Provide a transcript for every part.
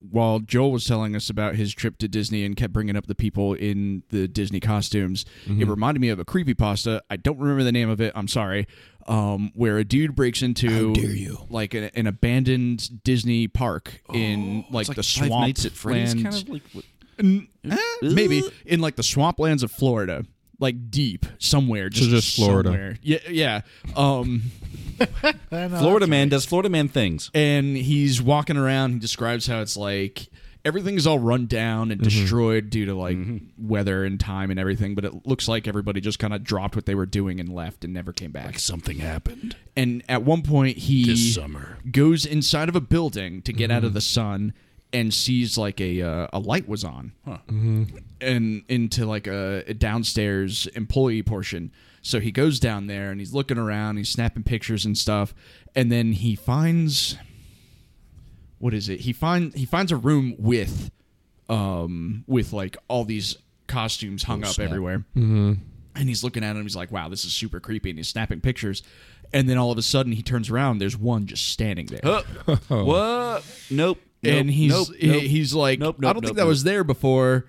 while Joel was telling us about his trip to Disney and kept bringing up the people in the Disney costumes, it reminded me of a creepypasta. I don't remember the name of it. I'm sorry. Where a dude breaks into How dare you. like an abandoned Disney park in like the Five Nights at Freddy's, kind swamplands. of like what? Maybe in like the swamplands of Florida, like deep somewhere. just Florida. Somewhere. Yeah. Florida Man does Florida Man things. And he's walking around. He describes how it's like everything's all run down and destroyed due to like weather and time and everything. But it looks like everybody just kind of dropped what they were doing and left and never came back. Like something happened And at one point, he this summer. goes inside of a building to get out of the sun and sees like a light was on and into like a downstairs employee portion. So he goes down there and he's looking around, he's snapping pictures and stuff, and then he finds what is it? He finds a room with like all these costumes hung up everywhere. And he's looking at him, he's like, wow, this is super creepy, and he's snapping pictures. And then all of a sudden he turns around, there's one just standing there. What? Nope. And he's like, I don't think that was there before.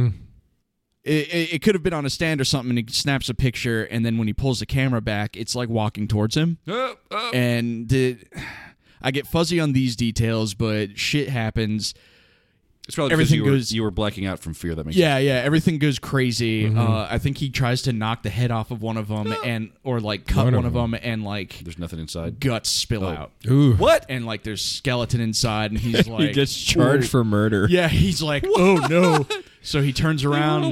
It could have been on a stand or something. And he snaps a picture, and then when he pulls the camera back, it's like walking towards him. And I get fuzzy on these details, but shit happens. It's probably everything because you were blacking out from fear. That makes yeah, everything goes crazy. I think he tries to knock the head off of one of them, or like cut one of them, and like there's nothing inside. guts spill out. Ooh. What? And like there's skeleton inside, and he's like, He gets charged for murder. yeah, he's like, oh no. So he turns around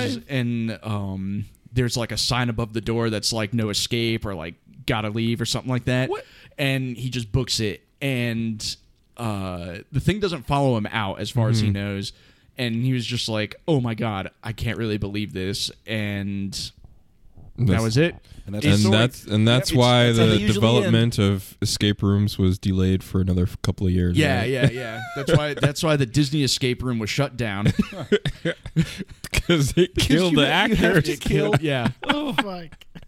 and there's like a sign above the door that's like no escape or like gotta leave or something like that. What? And he just books it, and the thing doesn't follow him out as far as he knows. And he was just like, oh my god, I can't really believe this. And that was it. And that's that's why that's how they the usually development of escape rooms was delayed for another couple of years. Yeah, right? yeah. That's why the Disney escape room was shut down. Because it killed the actors. Yeah. Oh, fuck.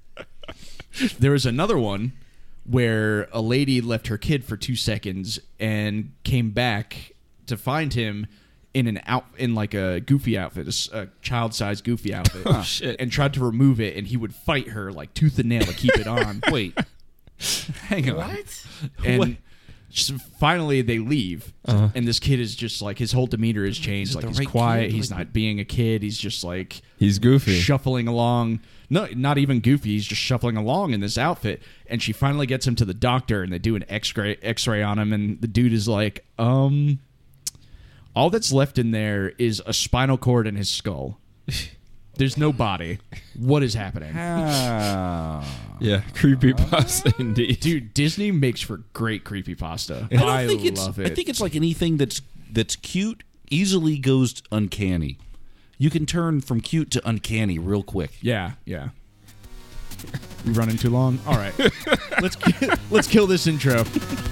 There was another one where a lady left her kid for 2 seconds and came back to find him in like a goofy outfit, a child-sized goofy outfit. Oh, shit. And tried to remove it, and he would fight her like tooth and nail to keep it on. Wait. Hang on. What? And finally they leave, and this kid is just like, his whole demeanor has changed. Like, he's right quiet. kid? He's not being a kid. He's just like He's goofy. shuffling along. No, not even goofy. He's just shuffling along in this outfit. And she finally gets him to the doctor, and they do an X-ray on him, and the dude is like, all that's left in there is a spinal cord in his skull. There's no body. What is happening? Yeah, creepypasta indeed. Dude, Disney makes for great creepypasta. I don't think love it's. it. I think it's like anything that's cute easily goes uncanny. You can turn from cute to uncanny real quick. Yeah. We running too long? All right. Let's kill this intro.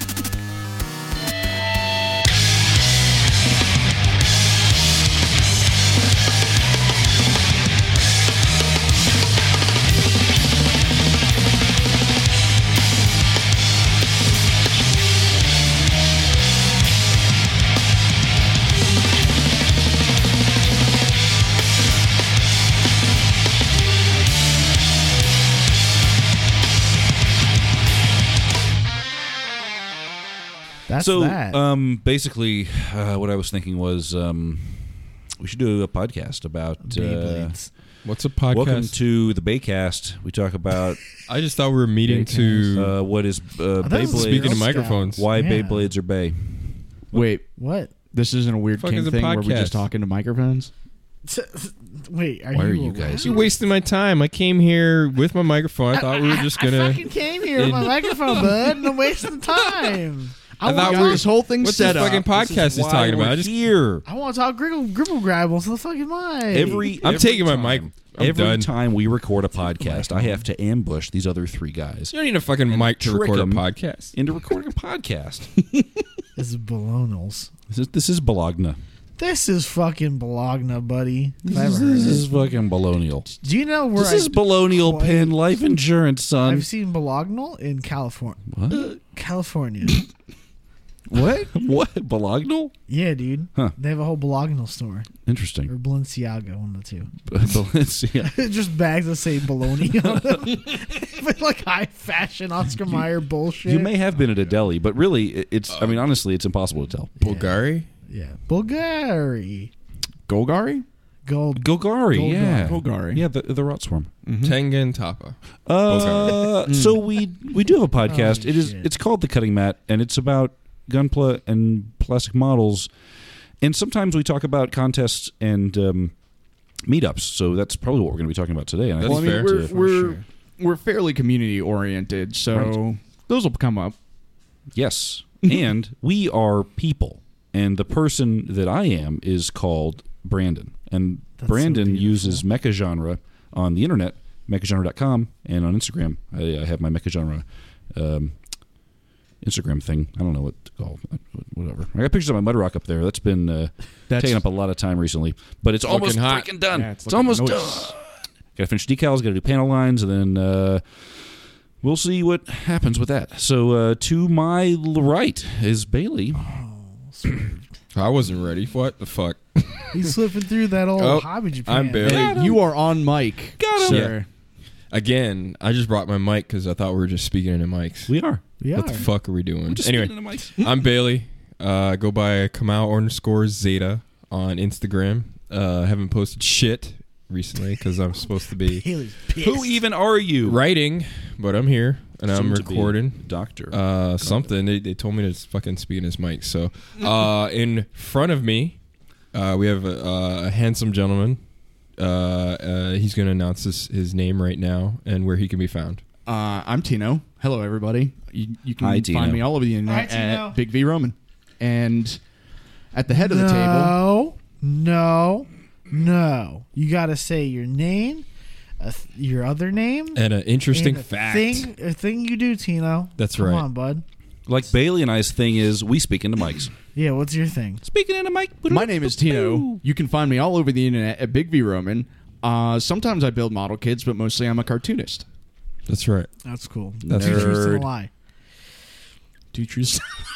That's So, that. basically, what I was thinking was we should do a podcast about Beyblades. What's a podcast? Welcome to the Baycast. We talk about I just thought we were meeting to what is Beyblades. speaking Girl of microphones. Why Yeah. Beyblades are Bay. Wait, What? this isn't a weird Fuck king is a thing where we're podcast? just talking to microphones? Wait, Why are you around? guys? You're wasting my time. I came here with my microphone. I thought we were just I gonna. fucking came here with my microphone, bud, and I'm wasting time. I thought Got this whole thing What's set this up. fucking podcast is talking about? I just, here. I want to talk gribble grabble to the fucking mic. I'm taking my mic. I'm Every done. time we record a podcast, I have to ambush these other three guys You don't need a fucking mic to trick record a 'em. podcast. into recording a podcast. This is Bolognas. This is Bologna. This is fucking Bologna, buddy. If I This ever heard is it. fucking Bolognial. Do you know where This is Bolognial Penn Life Insurance, son. I've seen Bologna in California. What? California. What? What? Bolognal? Yeah, dude. Huh. They have a whole Bolognal store. Or Interesting. Balenciaga, one of the two. Balenciaga. Just bags that say bologna on them. But like high fashion Oscar Mayer bullshit. You may have been at a deli, but really, it's. I mean, honestly, it's impossible to tell. Bulgari? Yeah. Bulgari. Golgari? Gold. Golgari, yeah. Golgari. Yeah, the rot swarm. Tengen Tapa. So we do have a podcast. Holy shit. It's called The Cutting Mat, and it's about gunpla and plastic models. And sometimes we talk about contests and meetups. So that's probably what we're going to be talking about today. And That's I think fair. we're fairly community oriented, so those will come up. yes. And we are people. And the person that I am is called Brandon. And That's Brandon so beautiful. uses mecha genre on the internet, mechagenre.com, and on Instagram. I have my mecha genre Instagram thing. I don't know what to call it. Whatever. I got pictures of my mud rock up there. That's been taking up a lot of time recently. But it's almost Looking hot. freaking done. Yeah, it's looking almost nice. done. Got to finish decals, got to do panel lines, and then we'll see what happens with that. So to my right is Bailey. I wasn't ready. What the fuck? He's slipping through that old Oh, Hobby Japan. I'm barely- Hey, you are on mic. Got him. Sir. Again, I just brought my mic because I thought we were just speaking into mics. We are. We What the are. fuck are we doing? Just Anyway, speaking into mics. I'm Bailey. Go by Kamau_Zeta on Instagram. Haven't posted shit recently because I'm supposed to be Haley's pissed. Who even are you? writing, but I'm here and I'm Soon to be recording. Doctor. Something. They told me to fucking speak in his mic. So in front of me, we have a handsome gentleman. He's going to announce his name right now and where he can be found. I'm Tino. Hello, everybody. You can Hi, find Tino. me all over the internet Hi, Tino. at Big V Roman. And at the head of the table, No. You got to say your name, your other name, And an interesting and a fact. a thing you do, Tino. That's Come right. on, bud. Like Bailey and I's thing is we speak into mics. Yeah, what's your thing? Speaking into mic. my name is Tino. You can find me all over the internet at Big V Roman. Sometimes I build model kits, but mostly I'm a cartoonist. That's right. That's cool. That's Two truths and a nerd. lie. Two truths.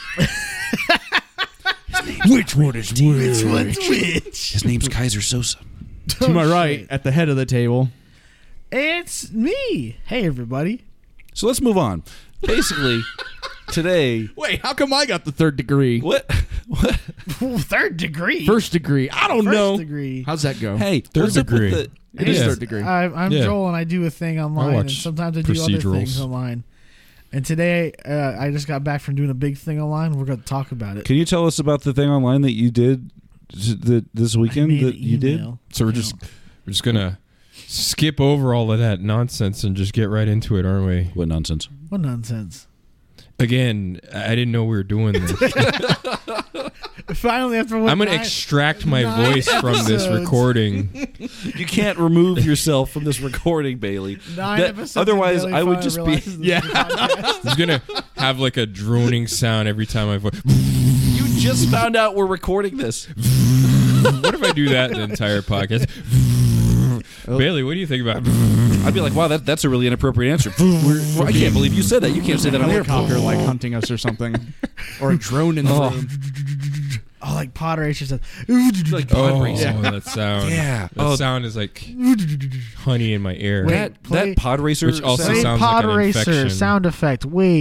Which one is which? Which one's which? His name's Kaiser Sosa. To my right, at the head of the table. It's me. Hey, everybody. So let's move on. Basically, today. Wait, how come I got the third degree? What? Ooh, third degree. First degree. I don't First know. degree. How's that go? Hey, Third what's up with degree. the- It is Yeah. third degree. I'm Yeah. Joel, and I do a thing online, and watch sometimes I do other procedurals. things online. And today, I just got back from doing a big thing online. We're going to talk about it. Can you tell us about the thing online that you did this I weekend made that an you did? email. So we're just gonna skip over all of that nonsense and just get right into it, aren't we? What nonsense? What nonsense. Again, I didn't know we were doing this. Finally, after what I'm gonna nine- extract my 9 voice from this episodes. recording. You can't remove yourself from this recording, Bailey. 9 That- episodes otherwise, and I would Bailey just finally be. realizes this is a podcast. It's gonna have like a droning sound every time I voice. You just found out we're recording this. What if I do that the entire podcast? Bailey, what do you think about? I'd be like, wow, that's a really inappropriate answer. I can't believe you said that. You can't say that on air. Helicopter like hunting us or something, or a drone in the room. Oh, like Potter H said. Like Oh, pod racer. that sound. Yeah. That Oh, sound is like honey in my ear. Wait. play- that pod racer Which also sound- Play sounds like Pod an Racer infection. sound effect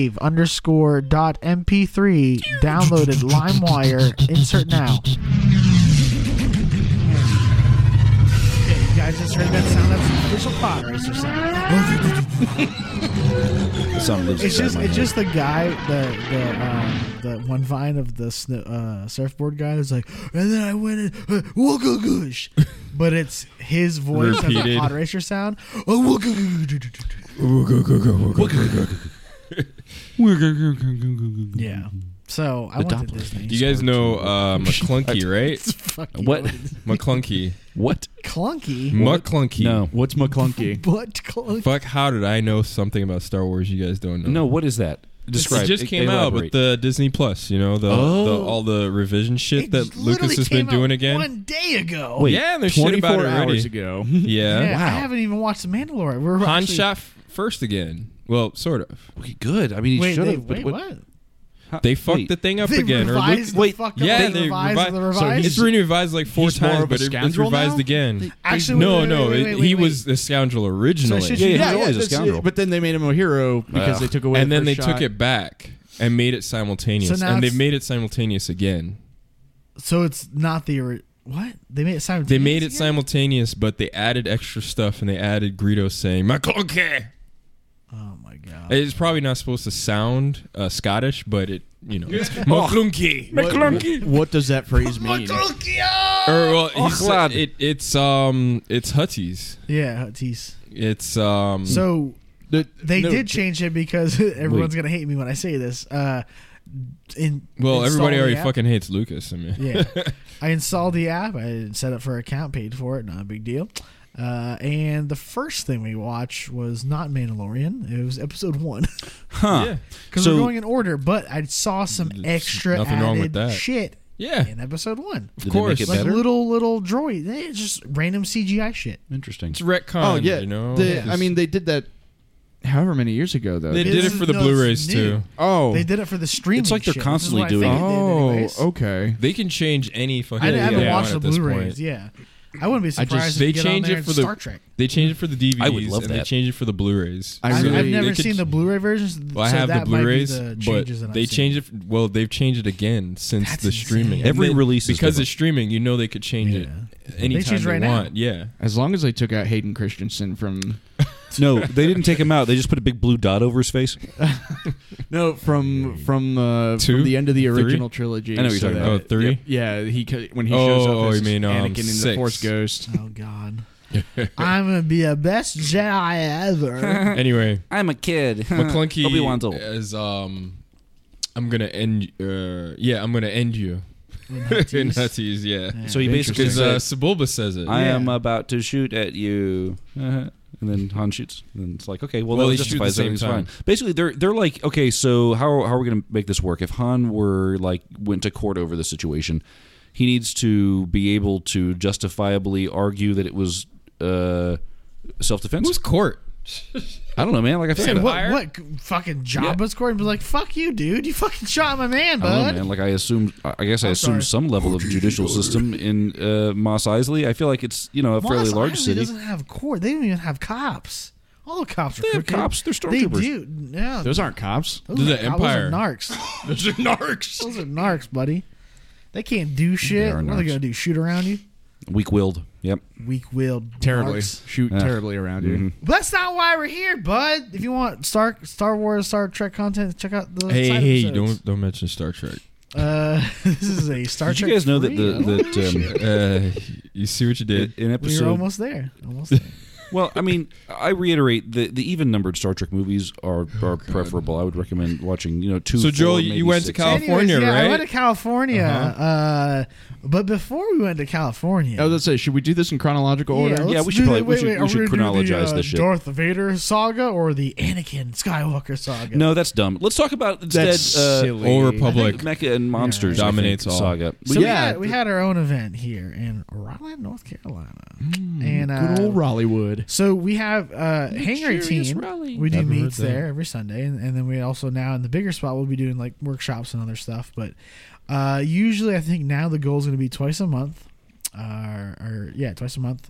wave_.mp3 downloaded LimeWire. Insert now. Okay, you guys just heard that sound. That's the official Pod Racer sound. the sound lives It's inside just my it's head. just the guy the one vine of the surfboard guy who's like, and then I went in wooga goosh, but it's his voice as a Repeated. Pod Racer sound. Oh, wooga yeah. So I went to Doppler. Disney. Do you guys know McClunky, right? It's fucking What? McClunky. What? clunky? McClunky. No. What's McClunky? But clunky. Fuck, how did I know something about Star Wars you guys don't know? No, what is that? Describe. It just came out with elaborate. the Disney Plus, you know, all the revision shit It that literally Lucas has been came out doing again. 1 day ago. Wait, Yeah, and there's shit about 24 it already. hours ago. Yeah. Yeah, I Wow. haven't even watched The Mandalorian. We're Han actually- shot first again. Well, sort of. Okay, good. I mean, he Wait, should they, have. wait, what? They fucked Wait. the thing up They again. revised the wait, fuck up, yeah, they they revised revi- the so revised. It's been revised like 4 he's more times, of a but it's scoundrel revised now? again. Actually, No, wait, no, wait, he wait. was the scoundrel originally. So Yeah, Yeah, he's always a that's- scoundrel. But then they made him a hero because Ugh. they took away. And the then they first took shot. it back and made it simultaneous, So now and they it's- made it simultaneous again. So it's not the what they made it simultaneous. They made it again? simultaneous, but they added extra stuff, and they added Greedo saying "McClunky." Oh my god! It's probably not supposed to sound Scottish, but it, McClunky. What does that phrase mean? Or well, lad. it's Hutties. Yeah, geez. It's So they no, did change it because everyone's gonna hate me when I say this. everybody already fucking hates Lucas. I mean, Yeah, I installed the app. I set up for an account, paid for it. Not a big deal. And the first thing we watched was not Mandalorian. It was episode 1 Huh. yeah, because So- we're going in order. But I saw some extra nothing wrong with added that. shit yeah. in episode 1. Did course. they make it Like better? little droid. It's just random CGI shit. Interesting. It's retcon. Oh yeah, you know. I mean, they did that however many years ago though. they did it for the No, it's Blu-rays new. too. Oh, They did it for the streaming. It's like they're shit, constantly which is what doing I it. think they did anyways. okay. They can change any fucking. I thing haven't they watched want the at this Blu-rays. point. Yeah, I wouldn't be surprised. they if you get on change there it and for the Star Trek. They changed it for the DVDs. I would love and They that. changed it for the Blu-rays. I I've really- never they could- seen the Blu-ray versions. Well, I so have the that might be Blu-rays, the but changes that I've they seen. changed it. Well, they've changed it again since That's the streaming. insane. Every And they- release is because different. it's streaming. You know they could change it anytime change they right now. want. Yeah. As long as they took out Hayden Christensen from No, they didn't take him out. They just put a big blue dot over his face. from Two? the end of the Three? original trilogy. I know what you're talking about. Oh, 3? Yeah, when he shows up as you mean, Anakin in the 6. Force Ghost. Oh God, I'm gonna be a best Jedi ever. Anyway, I'm a kid. McClunky Obi-Wan's old. is I'm gonna end. I'm gonna end you. In Hutties, yeah. So he basically Because said, Sebulba says it. I am about to shoot at you. And then Han shoots. And it's like, okay, well, Well, that they shoot justifies at the everything's same fine. time. Basically, they're like, okay, so how are we going to make this work? If Han went to court over the situation, he needs to be able to justifiably argue that it was self-defense. Who's court? I don't know, man. Like I Hey, said, what fucking Jabba's court and be like, fuck you, dude. You fucking shot my man, I don't know, bud. man. Like I guess I I'm assume sorry. some level of judicial system in Mos Eisley. I feel like it's a fairly Mos large Eisley city. doesn't have court. They don't even have cops. All the cops are They have crooked. cops. They're They stormtroopers. do. Yeah. Those aren't cops. Those Those are are cops. Empire. Those are narcs. Those are narcs. Those are narcs, buddy. They can't do shit. They are What are they narcs. gonna do? Shoot around you? Weak-willed. Yep. Weak-willed. Terribly. narcs. Shoot Yeah. terribly around you. Mhm. But that's not why we're here, bud. If you want Star Wars, Star Trek content, check out the side Hey, episodes. don't mention Star Trek. This is a Star Did Trek. you guys know that free. You see what you did. in We episode were almost there. Almost there. Well, I mean, I reiterate the even-numbered Star Trek movies are preferable. I would recommend watching, 2. So, 4, Joel, maybe you went to 6. California, Anyways, yeah, right? I went to California. But before we went to California, I was gonna say, should we do this in chronological order? Yeah, let's we should do probably- the- we should- wait, we are should gonna do chronologize the, this shit. Darth Vader saga or the Anakin Skywalker saga? No, that's dumb. Let's talk about instead That's silly. Old I Republic. think Mecha and Monsters Dominates I think, all. saga. So But yeah, we had our own event here in Raleigh, North Carolina, and Good old Rollywood. so we have Hangar Curious 18. Raleigh. We do Never heard meets that. there every Sunday, and then we also now in the bigger spot we'll be doing like workshops and other stuff. But usually, I think now the goal is going to be twice a month, twice a month.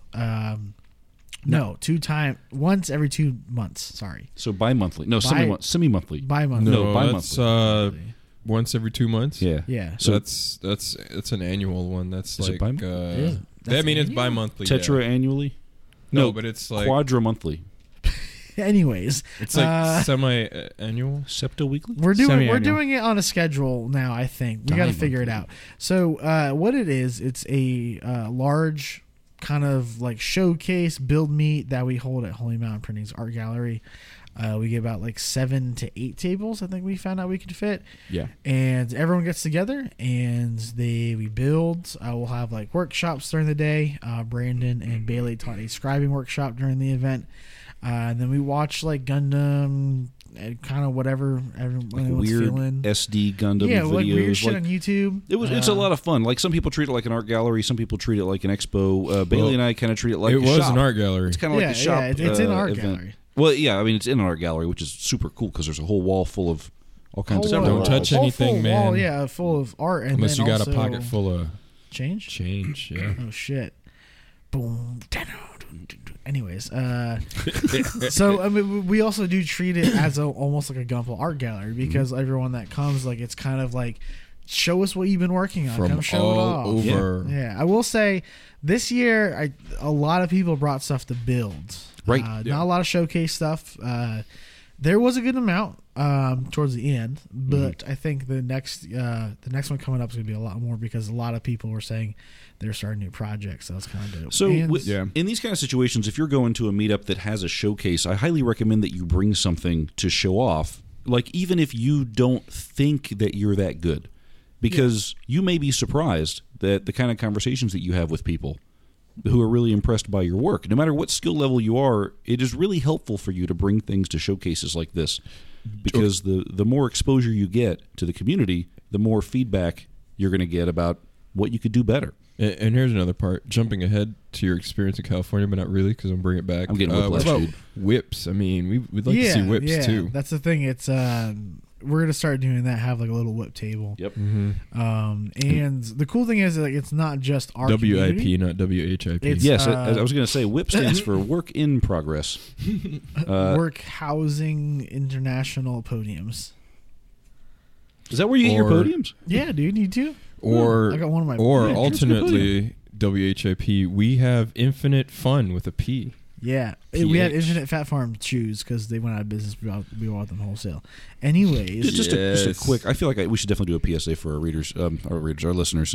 No, once every 2 months. Sorry, So bi-monthly. No, Bi- semi-monthly. bi-monthly. No, that's bi-monthly. once every 2 months. Yeah. Yeah. So that's an annual one. That's Is it like bi- Is it? That's I mean it's annual? bi-monthly. Tetra yeah. annually? No, but it's like quadra-monthly. Anyways, it's like semi-annual. Septo-weekly? we're Semi-annual. doing it on a schedule now. I think we got to figure it out. So what it is, it's a large kind of like showcase build meet that we hold at Holy Mountain Printing's art gallery. We get about like 7 to 8 tables. I think we found out we could fit. Yeah. And everyone gets together and we build. We'll have like workshops during the day. Brandon and Bailey taught a scribing workshop during the event. And then we watch like Gundam, kind of whatever everyone's Weird feeling. SD Gundam Yeah, videos. like weird shit on YouTube. It's a lot of fun. Like some people treat it like an art gallery, some people treat it like an expo. Bailey and I kind of treat it like it a was shop. an art gallery. It's kind of like a shop. it's an art event. gallery. Well, yeah, I mean it's in an art gallery, which is super cool because there's a whole wall full of all kinds of Whole stuff. Don't touch whole anything, full man. Wall, yeah, full of art, and Unless then you got a also pocket full of change. change. Yeah. Oh shit! Boom. Anyways, so I mean, we also do treat it as almost like a Gunpla art gallery because everyone that comes, like, it's kind of like, show us what you've been working on. From Come show all it off. over. Yeah, I will say this year, a lot of people brought stuff to build. Right. Not a lot of showcase stuff. There was a good amount towards the end, but I think the next one coming up is going to be a lot more because a lot of people were saying they're starting new projects. So that's kind of dope. So And- in these kind of situations, if you're going to a meetup that has a showcase, I highly recommend that you bring something to show off. Like, even if you don't think that you're that good, because you may be surprised that the kind of conversations that you have with people who are really impressed by your work, no matter what skill level you are, it is really helpful for you to bring things to showcases like this, because the more exposure you get to the community, the more feedback you're going to get about what you could do better. And here's another part. Jumping ahead to your experience in California, but not really, because I'm bringing it back. I'm getting what whiplash, about dude. whips? I mean, we'd like to see whips too. That's the thing. It's we're gonna start doing that. Have like a little whip table. Yep. And the cool thing is, like, it's not just our WIP, community. not WHIP. It's- Yes, I was going to say WHIP stands for Work in Progress. Work Housing International Podiums. Is that where you get your Or- podiums? Yeah, dude, you too. or I got one of my. or yeah, alternately, WHIP. We have infinite fun with a P. Yeah, we had PH. Infinite Fat Farm shoes because they went out of business. We bought them wholesale. Anyways, Just a quick. I feel like we should definitely do a PSA for our readers, our listeners.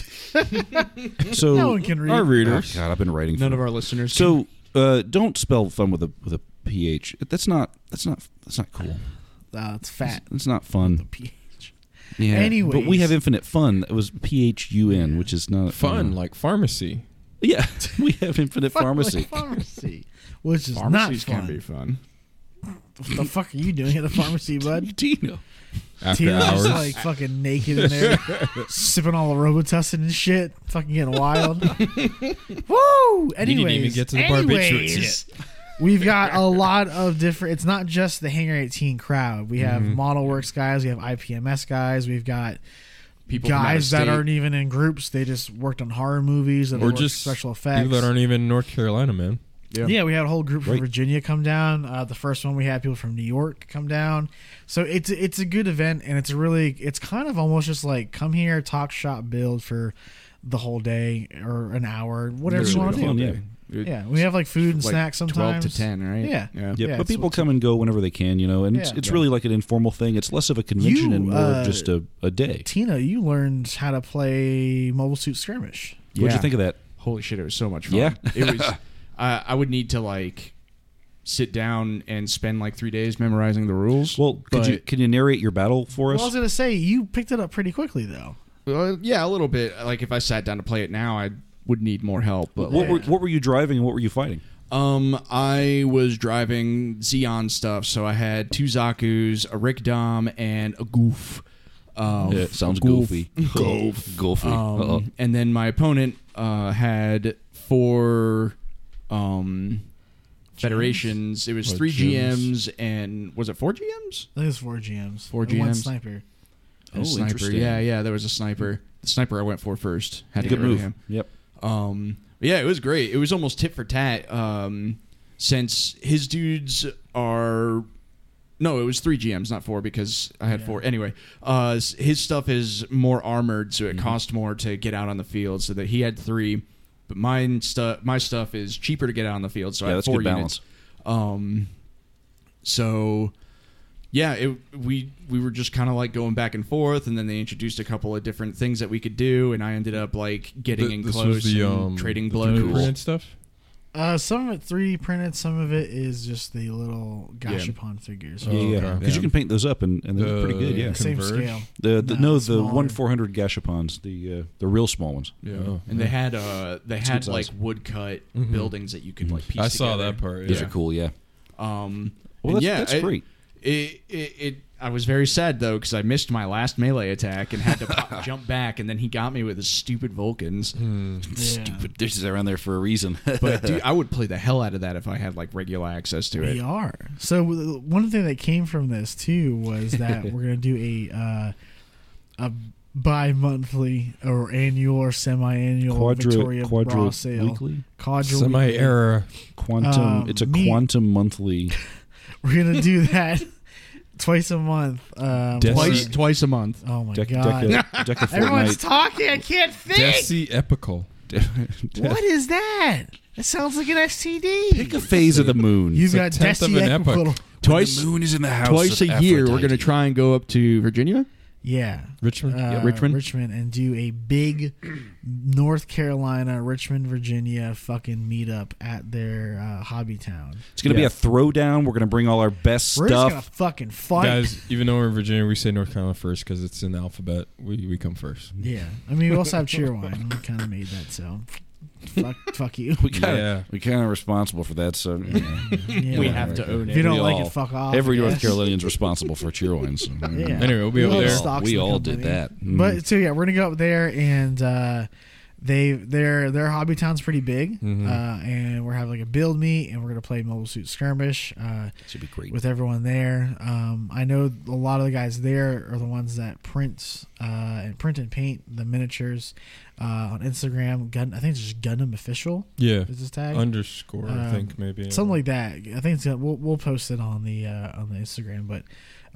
So no one can read. Our readers. Oh, God, I've been writing. None for of our listeners. So don't spell fun with a PH. That's not cool. It's fat. It's not fun. PH. Yeah. Anyways. But we have infinite fun. It was PHUN, which is not Fun, like pharmacy. Yeah, we have infinite pharmacy. Pharmacy, which is pharmacies not can fun. be fun. What the fuck are you doing at the pharmacy, bud? Tino. After Tina's hours. just like fucking naked in there, sipping all the Robitussin and shit, fucking getting wild. Woo! Anyways, didn't even get to the barbiturates yet. We've got a lot of different. It's not just the Hangar 18 crowd. We have ModelWorks guys. We have IPMS guys. We've got People from out of guys that state. aren't even in groups. They just worked on horror movies and or worked just special effects. people that aren't even in North Carolina, man. Yeah, we had a whole group from Right. Virginia come down. The first one we had people from New York come down. So it's a good event, and it's kind of almost just like come here, talk, shop, build for the whole day or an hour, whatever you want to fun, do. yeah. Yeah, we have like food and Like snacks 12 sometimes. to 10, right? Yeah. Yep. Yeah, But people it's- come and go whenever they can, and Yeah. it's really like an informal thing. It's less of a convention and more of just a day. Tina, you learned how to play Mobile Suit Skirmish. What'd Yeah. you think of that? Holy shit, it was so much fun. Yeah. It was. I would need to like sit down and spend like 3 days memorizing the rules. Well, can you narrate your battle for Well, us? I was gonna say you picked it up pretty quickly though. Yeah, a little bit. Like if I sat down to play it now, I would need more help. But What were you driving and what were you fighting? I was driving Xeon stuff, so I had 2 Zaku's, a Rick Dom, and a Goof. It sounds Goof. goofy. Goofy. Uh-oh. And then my opponent had 4 federations. It was What, 3 gems? GMs and was it 4 GMs? I think it's 4 GMs. 4 and one GMs. sniper. And a Oh, sniper. interesting. Yeah, there was a sniper. The sniper I went for first. Had to Good get rid of move. him. Yep. Yeah, it was great. It was almost tit for tat. Since his dudes are, no, it was 3 GMs, not 4, because I had 4. Anyway, his stuff is more armored, so it cost more to get out on the field. So that he had 3, but my stuff is cheaper to get out on the field. So I Yeah, had that's 4 good balance. units. So yeah, we were just kind of like going back and forth, and then they introduced a couple of different things that we could do, and I ended up like getting in This close was the, and trading the blows. 3D printed stuff. Some of it 3D printed, some of it is just the little Gashapon figures. Oh, Yeah, okay. because you can paint those up and they're pretty good. Yeah. Same Converge? scale. The No, the smaller. 1/400 Gashapons, the real small ones. Yeah, Oh, and they had good like size. woodcut Mhm. buildings that you could like piece. I saw together. that part. Those Yeah. are cool. Yeah. And Well, yeah, that's great. It I was very sad though because I missed my last melee attack and had to jump back, and then he got me with his stupid Vulcans. Stupid dishes around there for a reason. But dude, I would play the hell out of that if I had like regular access to it. We are. So one thing that came from this too was that we're gonna do a bi-monthly or annual or semi-annual Victoria Bra sale. Weekly? Semi-era. Quantum. It's a quantum monthly. We're gonna do that twice a month. Twice a month. Oh my god! Deca Everyone's Fortnite. talking. I can't think. Desi Epical. What is that? That sounds like an STD. Pick a phase of the moon. You've got tenth of Desi an epoch. Epical. Twice. The moon is in the house. Twice of a year, we're Aphrodite. going to try and go up to Virginia. Yeah. Richmond. Richmond, and do a big North Carolina, Richmond, Virginia fucking meetup at their hobby town. It's going to be a throwdown. We're going to bring all our best We're just stuff. gonna fucking fight. Guys, even though we're in Virginia, we say North Carolina first because it's in the alphabet. We come first. Yeah. I mean, we also have Cheerwine. We kind of made that, so fuck you. We kind of responsible for that. So Yeah, we whatever. have to own If you it. don't We like all- it, fuck off. every I North guess. Carolinian's responsible for Cheerwine. So, Yeah. Anyway, we'll be over Well, there. stocks we in the all did company. that. But so yeah, we're gonna go up there, and their hobby town's pretty big, and we're having like a build meet, and we're gonna play Mobile Suit Skirmish should be great. with everyone there. I know a lot of the guys there are the ones that print and paint the miniatures on Instagram. I think it's just Gundam Official. Yeah. Is his tag? Underscore, I think maybe. Something like that. I think it's we'll post it on the Instagram, but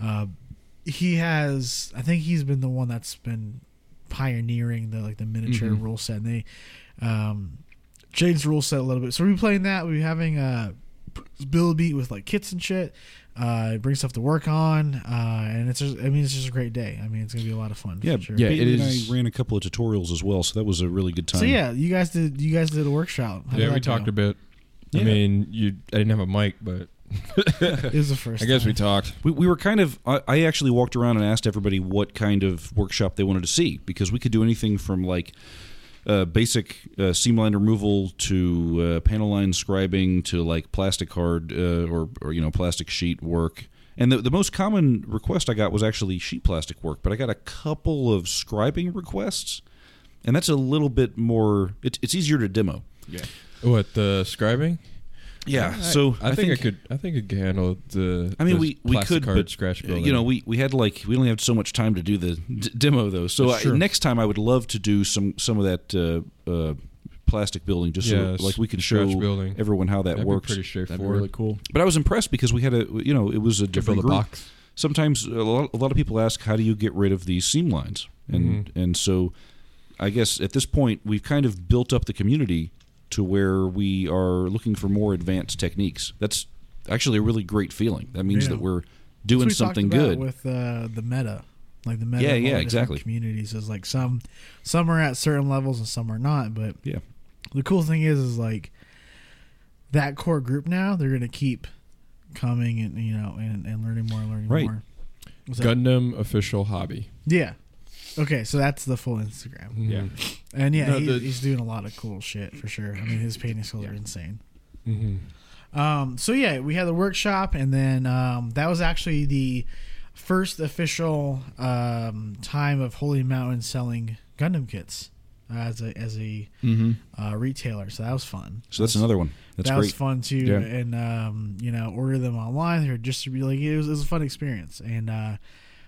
he has. I think he's been the one that's been pioneering the miniature rule set. And they changed the rule set a little bit. So we'll be playing that. We'll be having a build beat with like kits and shit. Bring stuff to work on, and it's just a great day. I mean, it's gonna be a lot of fun. Yeah, for sure. Yeah, Bailey it and is. I ran a couple of tutorials as well, so that was a really good time. So yeah, you guys did a workshop. How did Yeah, we that talked go? a bit. Yeah. I mean, I didn't have a mic, but It was the first. I guess time. we talked. We were kind of. I actually walked around and asked everybody what kind of workshop they wanted to see, because we could do anything from like basic seam line removal to panel line scribing to like plastic card or plastic sheet work. And the most common request I got was actually sheet plastic work, but I got a couple of scribing requests, and that's a little bit more. It's easier to demo. Yeah. What, the scribing? Yeah. So I think I could handle the. I mean, the we plastic could, card but scratch building. we had we only have so much time to do the demo though. So That's true. next time I would love to do some of that plastic building, just so Yes, we can show scratch building. everyone how that That'd works. be pretty That'd be straightforward. really cool. But I was impressed because we had it was a Could different build a group. box. Sometimes a lot of people ask, how do you get rid of these seam lines? And so I guess at this point we've kind of built up the community to where we are looking for more advanced techniques. That's actually a really great feeling. That means Yeah. that we're That's doing what we something talked about good. with the meta. Like the meta, Yeah, of all the different exactly. Communities is like some are at certain levels and some are not. But Yeah. the cool thing is like that core group now they're gonna keep coming and and learning Right. more. What's that? Gundam official hobby. Yeah. Okay, so that's the full Instagram. Yeah. And yeah, No, he's doing a lot of cool shit for sure. I mean, his painting skills are insane. Mm-hmm. So yeah, we had the workshop, and then that was actually the first official time of Holy Mountain selling Gundam kits as a retailer. So that was fun. So that's another one. That's that great. was fun too, Yeah. and order them online or just to be like it was a fun experience, and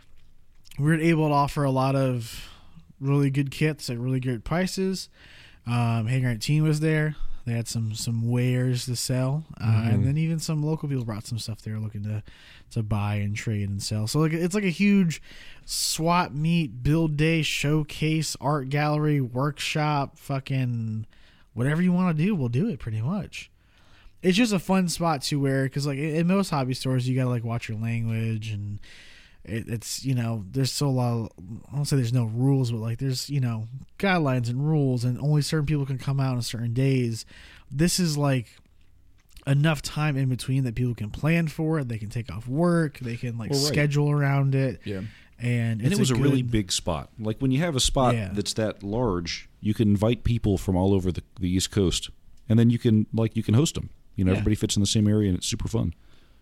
we were able to offer a lot of really good kits at really good prices. Hangar 18 was there. They had some wares to sell, and then even some local people brought some stuff they were looking to buy and trade and sell. So it's like a huge swap meet, build day, showcase, art gallery, workshop, fucking whatever you want to do, we'll do it pretty much. It's just a fun spot to where, because like in most hobby stores, you gotta like watch your language, and it's there's still a lot of, I won't say there's no rules, but like there's guidelines and rules, and only certain people can come out on certain days. This is like enough time in between that people can plan for it. They can take off work. They can like Well, right. schedule around it. Yeah. And And it's it was a really good- big spot. Like when you have a spot Yeah. that's that large, you can invite people from all over the East Coast, and then you can host them. Yeah. Everybody fits in the same area, and it's super fun.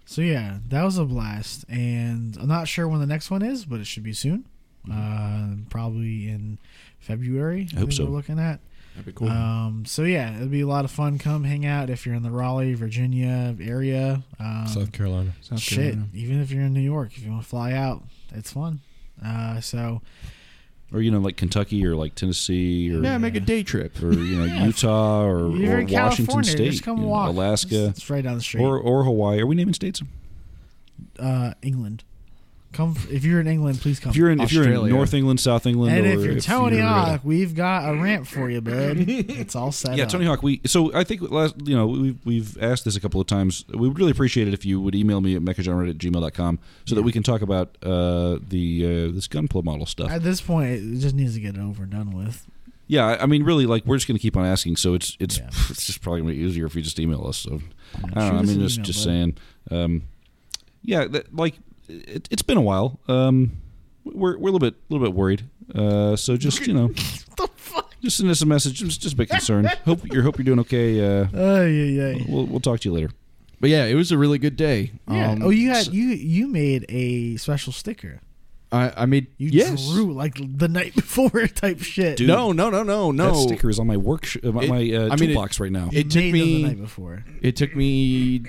So yeah, that was a blast, and I'm not sure when the next one is, but it should be soon. Probably in February. I hope so. We're looking at. That'd be cool. So yeah, it'll be a lot of fun. Come hang out if you're in the Raleigh, Virginia area. South Carolina. Shit, even if you're in New York, if you want to fly out, it's fun. So. Or like Kentucky or like Tennessee or make a day trip. or Utah or You're in Washington California, State, just come walk. Alaska, It's right down the street. or Hawaii. Are we naming states? England. Come if you're in England, please come. If you're in Australia. North England, South England, and or if you're Tony Hawk, we've got a ramp for you, bud. It's all set up. yeah, Tony Hawk. I think we've asked this a couple of times. We would really appreciate it if you would email me at mechagenerated@gmail.com so that we can talk about this Gunpla model stuff. At this point, it just needs to get over and done with. Yeah, I mean, really, like we're just going to keep on asking. So it's Yeah. it's just probably going to be easier if you just email us. So I don't Shoot know. I us mean, an just email, saying. Yeah, it's been a while. We're a little bit worried. So just The fuck? just send us a message. Just a bit concerned. hope you're doing okay. Yeah. We'll talk to you later. But yeah, it was a really good day. Yeah. You made a special sticker. I made You drew like the night before type shit. Dude, No. That sticker is on my work toolbox right now. It You took made them the me. night before. It took me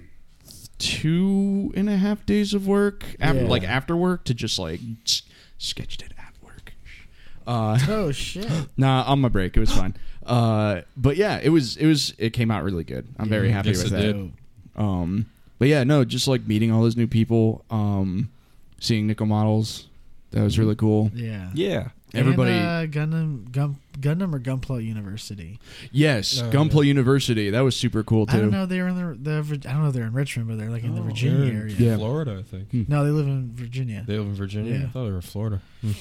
2.5 days of work after work to just like sketched it at work. Oh shit. Nah, on my break it was fine. But yeah, it came out really good. I'm very happy yes, with it that. did. But yeah, no, just like meeting all those new people, seeing nickel models, that was really cool. Yeah. Yeah. Everybody, And, Gundam or Gunpla University. yes, Gunpla University, that was super cool too. I don't know. They're in I don't know if they're in Richmond, but they're like in the Virginia They're area. in Yeah. Florida, I think. No, they live in Virginia. They live in Virginia? Yeah. I thought they were in Florida.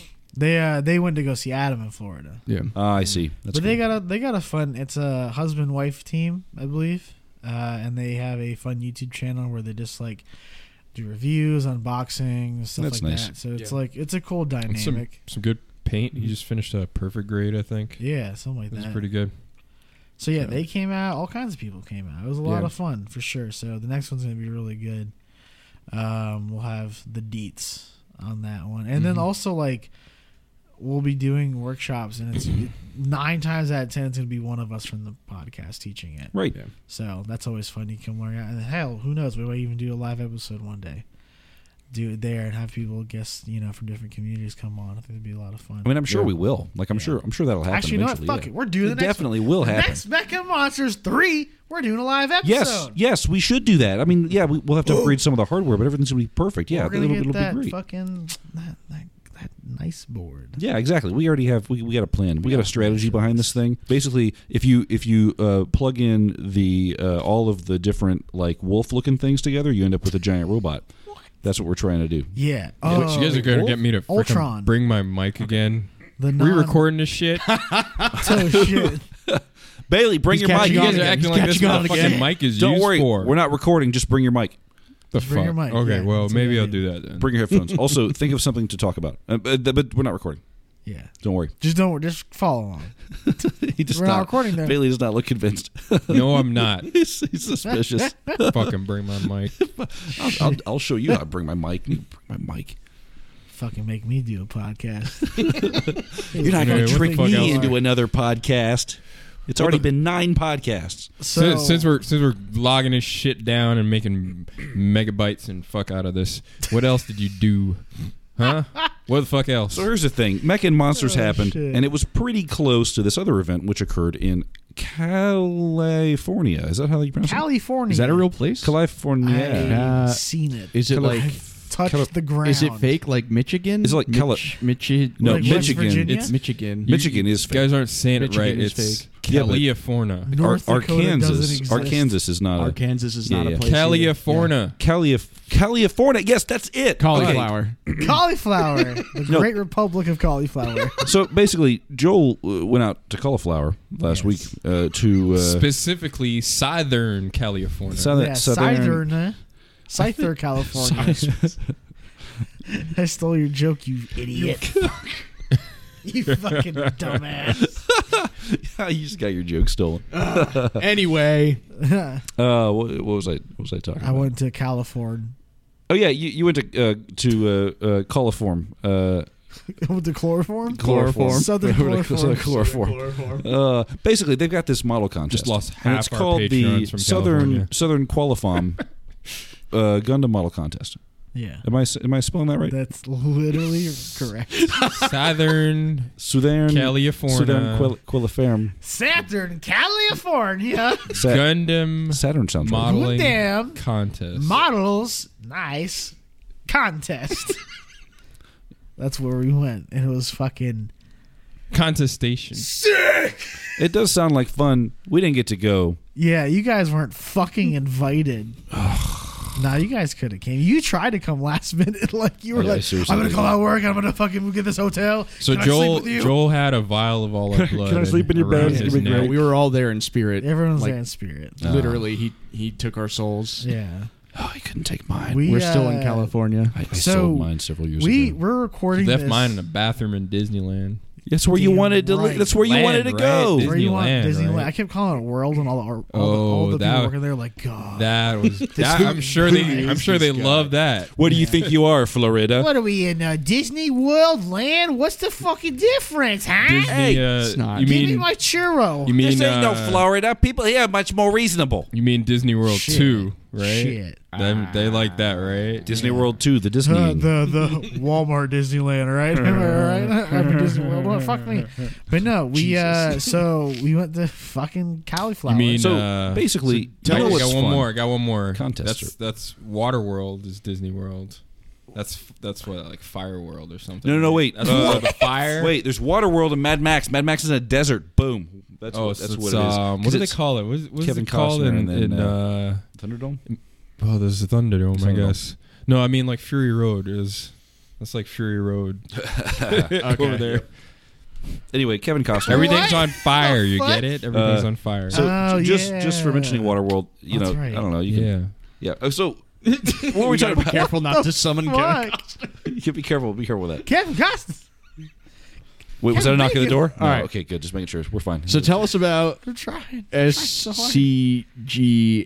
They went to go see Adam in Florida. Yeah, I see. That's But cool. they got a fun. It's a husband-wife team, I believe, and they have a fun YouTube channel where they just like do reviews, unboxing, stuff That's like nice. that. So it's like it's a cool dynamic. Some good paint. He just finished a perfect grade, I think. Yeah, something like That's that. pretty good. So yeah, they came out. All kinds of people came out. It was a lot Yeah. of fun for sure. So the next one's gonna be really good. We'll have the deets on that one, and then also like we'll be doing workshops, and it's 9 times out of 10 it's gonna be one of us from the podcast teaching it. Right. Yeah. So that's always fun. You can learn out, and hell, who knows? We might even do a live episode one day. Do it there and have people guests, from different communities come on. I think it'd be a lot of fun. I mean, I'm sure Yeah. we will. Like, I'm sure that'll happen. Actually, you know what? eventually, Fuck yeah. it. We're doing the It next definitely one. will The happen. Next Mecha Monsters 3, we're doing a live episode. Yes, we should do that. I mean, yeah, we'll have to upgrade some of the hardware, but everything's gonna be perfect. Yeah, We're gonna it'll get be that great. fucking that nice board. Yeah, exactly. We already have. We got a plan. We got a strategy behind this thing. Basically, if you plug in the all of the different like wolf-looking things together, you end up with a giant robot. That's what we're trying to do. Yeah. So you guys are going to get me to Ultron. freaking bring my mic again. The Re-recording this shit. Oh shit. Bailey, bring He's your mic. catching You on guys are again. acting He's like this is catching what on the again. fucking mic is Don't used worry, for. we're not recording. Just bring your mic. The Just bring fuck? your mic. Okay, Yeah, well, that's a maybe good I'll idea. do that then. Bring your headphones. Also, think of something to talk about. But we're not recording. Yeah. Don't worry. Just follow along. He does We're not recording then. Bailey does not look convinced. No, I'm not. he's suspicious. Fucking bring my mic. I'll show you how to bring my mic. You bring my mic. Fucking make me do a podcast. You're not Anyway, going what to the trick fuck me else? into another podcast. It's already been 9 podcasts. So Since we're logging this shit down and making megabytes and fuck out of this, what else did you do? Huh? What the fuck else? So here's the thing. Mech and Monsters Oh, happened, shit. and it was pretty close to this other event, which occurred in California. Is that how you pronounce it? California. is that a real place? California. I've seen it. Is it Cali- like? Touched the ground. Is it fake like Michigan? Is it like Michigan? No, Like West Michigan. Virginia? It's Michigan. Michigan is You fake. guys aren't saying it Michigan right. is It's fake. Yeah, but- California. North Dakota doesn't Arkansas. exist. Arkansas is not a Arkansas is Yeah, not yeah. a place. California. California. Yes, that's it. Cauliflower. Cauliflower. The No. Great Republic of Cauliflower. So basically, Joel went out to Cauliflower last Yes. week to Specifically, Southern California. Yeah, Scyther, California. I stole your joke, you idiot. You fucking dumbass. You just got your joke stolen. Anyway, What was I talking I about? went to California. Oh yeah, you went to coliform. With the chloroform? Chloroform. Southern chloroform. Chloroform. Basically, they've got this model contest. Just lost and half it's our called the patrons from California. Southern Qualiform Gundam Model Contest. Yeah. Am I spelling that right? That's literally correct. Southern Southern California. Southern Qualiform. Saturn, California. Gundam Saturn sounds right. modeling Gundam contest. models. Nice. Contest. That's where we went. And it was fucking Contestation. sick. It does sound like fun. We didn't get to go. Yeah, you guys weren't fucking invited. No, you guys could have came. You tried to come last minute, like you were Yeah, I like, seriously "I'm gonna did. call out work. I'm gonna fucking get this hotel." So Can I sleep Joel with you?" Joel had a vial of all our blood. Can I sleep in your around bed? his It's gonna be neck. great. we were all there in spirit. Everyone's like, there in spirit. Literally, he took our souls. Yeah, Oh, he couldn't take mine. We- We're still in uh, California. I so sold mine several years ago. we're recording. Left this mine in a bathroom in Disneyland. That's where you Damn wanted to. right. That's where you Land, wanted to right? go. Where you want Disneyland, Disneyland? right? I kept calling it World, and all Oh, the that- people working there like, God, That was. I'm sure they love that. What do you think you are, Florida? what are we in Disney World Land? What's the fucking difference, huh? Disney. Hey, it's not. You Give me mean my churro. you mean This ain't no uh, Florida. People here are much more reasonable. You mean Disney World Shit. 2, right? Shit. They like that, right? Disney World 2, the Disney. The Walmart Disneyland, right? Am I right? I'm in Disney World. What? Fuck me. But no, we so we went to fucking cauliflower. You mean So basically, I tell us got what's one fun. more. I got one more. Contest. That's Waterworld is Disney World. That's what, like Fire World or something. No, wait. That's the fire. Wait, there's Waterworld and Mad Max. Mad Max is in a desert. Boom. That's Oh, what it's, what it is. what do they call it? What's Kevin it called Costner in, and then, in Thunderdome. oh, there's the Thunderdome, I Thunderdome. guess. No, I mean like Fury Road is. That's like Fury Road over there. Anyway, Kevin Costner. Everything's What on fire. the You fuck? get it? Everything's on fire. So Oh, just for mentioning yeah. Waterworld, you That's know, right. I don't know. You can, yeah. yeah. So what were we talking Be about? careful not to summon Kevin. Fuck. You be careful. Be careful with that. Kevin Costner. Wait, was that a knock at the door? All right. Okay, good. Just making sure. We're fine. So tell us about We're trying. SCG.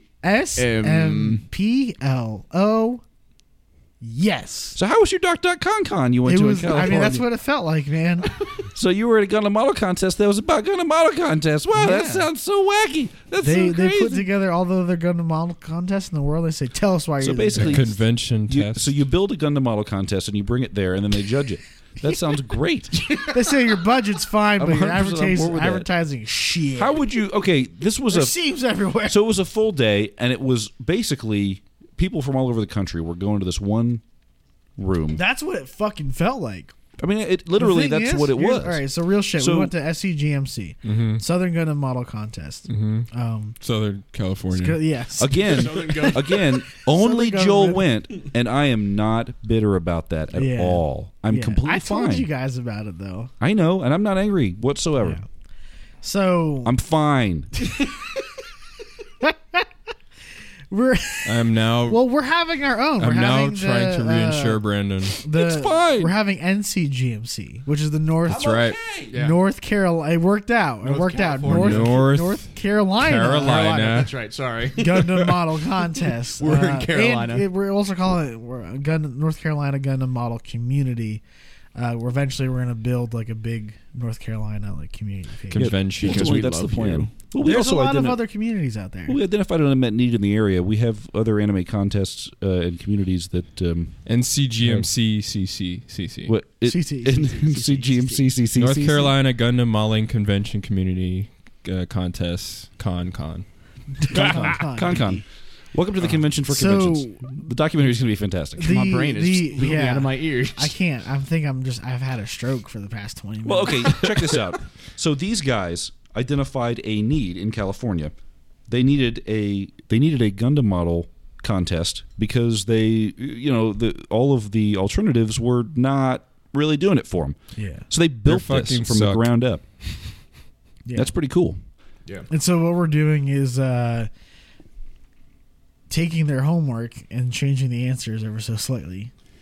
SMPLO. Yes. So how was your Con you went It to was. in California? I mean, that's what it felt like, man. So you were at a Gundam Model Contest that was about Gundam Model Contest. Wow, that Yeah. sounds so wacky. That's They so crazy. put together all the other Gundam model contests in the world. They say, "Tell us why So you're the basically- best." Convention You- test. so you build a Gundam Model Contest and you bring it there and then they judge it. That sounds great. They say your budget's fine, I'm but your 100% on board with that. advertising is shit. How would you? Okay, this was There's a seams everywhere. so it was a full day and it was basically people from all over the country were going to this one room. That's what it fucking felt like. I mean, it literally The thing that's is, what it here's- was. All right, so real shit. So- We went to SCGMC, Southern Gundam Model Contest. Southern California. Yes. Again, only Southern Joel government. went, and I am not bitter about that at Yeah. all. I'm Yeah. completely I told fine. you guys about it though. I know, and I'm not angry whatsoever. Yeah. So I'm fine. we're I'm now. we're having our own. I'm we're now having trying to reinsure Brandon. It's fine. We're having NCGMC, which is the North. That's right. North Carolina. It worked out. It worked out. California. North Carolina. Carolina. That's right. Sorry. Gundam Model Contest. We're in Carolina. And we're also calling it North Carolina Gundam Model Community. Where eventually we're going to build like a big North Carolina like community page. Convention. Because we that's the love plan. you. Well, we There's a also lot of identi- other communities out there. we identified an unmet need in the area. We have other anime contests and communities that NCGMC CC. what CC. CGMCCC North Carolina Gundam Modeling Convention Community Contest. Con. Con. Welcome to the convention for So- conventions. The documentary is going to be fantastic. My brain is moving out of my ears. I can't. I think I've had a stroke for the past 20 minutes. Well, okay, check this out. So these guys identified a need in California. They needed a Gundam model contest because all of the alternatives were not really doing it for them. Yeah. So they built They this fucking from the suck. ground up. Yeah. That's pretty cool. And so what we're doing is taking their homework and changing the answers ever so slightly.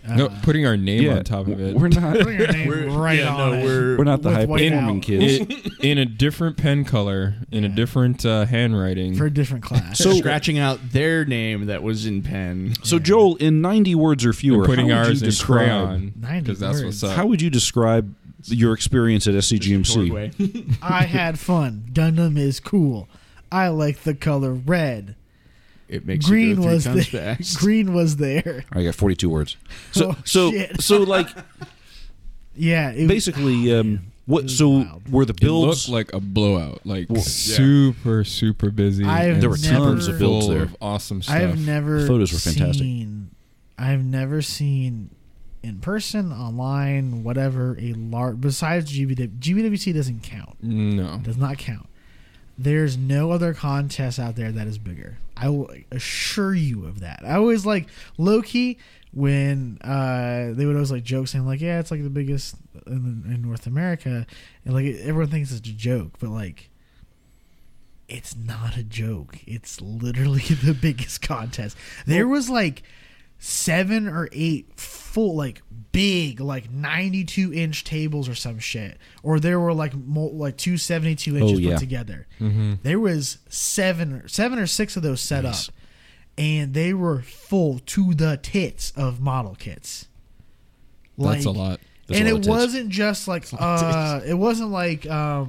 No, putting our name on top of it. We're not. Putting your name right on it. We're not the With high white performing out. kids. In a different pen color, in a different handwriting. For a different class. So- Scratching out their name that was in pen. So Joel, in 90 words or fewer, and putting how would ours you in describe, crayon 90 because that's words. what's up. How would you describe your experience at SCGMC? Tordway. I had fun. Gundam is cool. I like the color red. It makes Green you go 3 was times there. fast. Green was there. I got 42 words. So Oh, shit. so like Yeah. It, basically, what? was So wild. were the It builds? looked like a blowout, like Well, super busy. I've and There were tons of never- builds full there. of awesome stuff. I've never The photos were fantastic. I've never seen in person, online, whatever, a large besides GBWC doesn't count. No. Does not count. There's no other contest out there that is bigger. I will assure you of that. I always like low key when they would always like joke saying like, yeah, it's like the biggest in North America, and like everyone thinks it's a joke, but like it's not a joke. It's literally the biggest contest. There was like 7 or 8 full like big like 92-inch tables or some shit, or there were like 272 inches yeah. put together. Mm-hmm. There was 7 or 6 of those set Nice. up, and they were full to the tits of model kits. That's a lot. That's And a lot it of tits. wasn't just like it wasn't like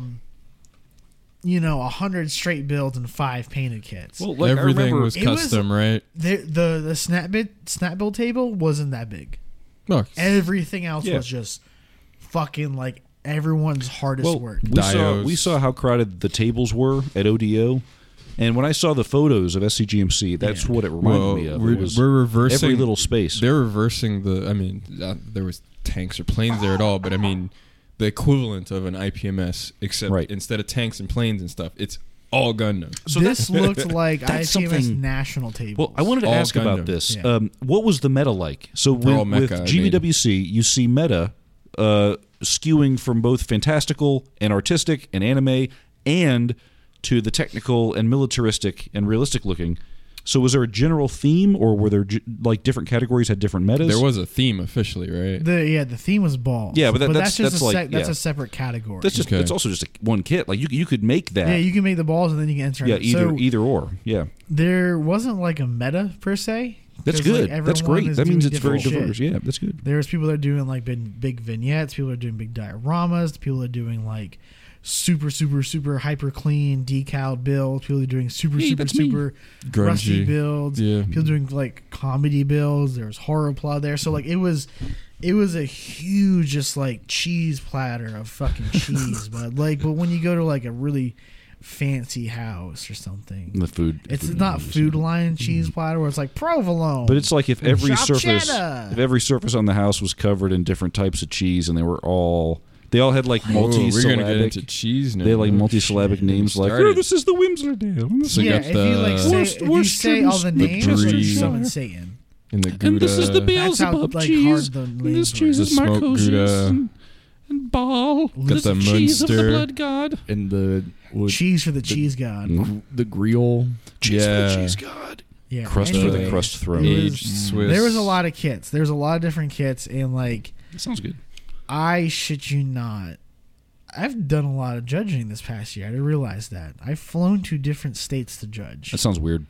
100 straight builds and 5 painted kits. Well, like, I Everything remember- was It was- custom, right? The snap build table wasn't that big. No. Everything else Yeah. was just fucking like everyone's hardest well, work. Diodes. we saw how crowded the tables were at ODO, and when I saw the photos of SCGMC, that's Yeah. what it reminded Well, me of. we're, It was we're reversing every little space. They're reversing the. I mean, there was tanks or planes there at all, but I mean, the equivalent of an IPMS, except Right. instead of tanks and planes and stuff, it's all Gundam. So this looked like that's IPMS something- national tables. Well, I wanted to All ask about Gundam. this. Yeah. What was the meta like? So They're all with mecha, I GBWC, you see meta skewing from both fantastical and artistic and anime and to the technical and militaristic and realistic looking. So was there a general theme, or were there like different categories had different metas? There was a theme officially, right? the theme was balls. Yeah, but that's that's just like- that's yeah. a separate category. That's just Okay. it's also just one kit. Like you could make that. yeah, you can make the balls and then you can enter. Yeah, it. either or. Yeah, There wasn't like a meta per se. that's 'cause, like, good. That's everyone great. is That means doing it's very different diverse. shit. Yeah, that's good. There's people that are doing like big vignettes. People are doing big dioramas. People are doing like super hyper clean decaled builds. People are doing super Grungy. rusty builds. Yeah. People doing like comedy builds. There's horror plot there. So like it was a huge just like cheese platter of fucking cheese. But when you go to like a really fancy house or something, The food. it's food not menus. food line cheese platter where it's like provolone. But it's like if every Chopped surface, cheddar. if every surface on the house was covered in different types of cheese, and they all had like Oh, we're gonna get multi-syllabic. into cheese now. They had like multi-syllabic names, like started. oh, this is the Wimsledale. So you yeah, got if you like the- say, Worst- if you worst say all the chickens, names, the you brie. summon Satan. in the Gouda. And this is the That's how, Beelzebub like, cheese. hard the And names this cheese were. is The smoked Marcosius Gouda. and Baal. Got This the is cheese of the Munster. blood god. And the Cheese for the cheese god. the grill. Cheese for the Yeah. cheese god. Yeah, Crust for the anyway, crust throne. it was- Aged Swiss. There was a lot of kits. There's a lot of different kits, and like That sounds good. I shit you not, I've done a lot of judging this past year. I didn't realize that. I've flown to different states to judge. That sounds weird.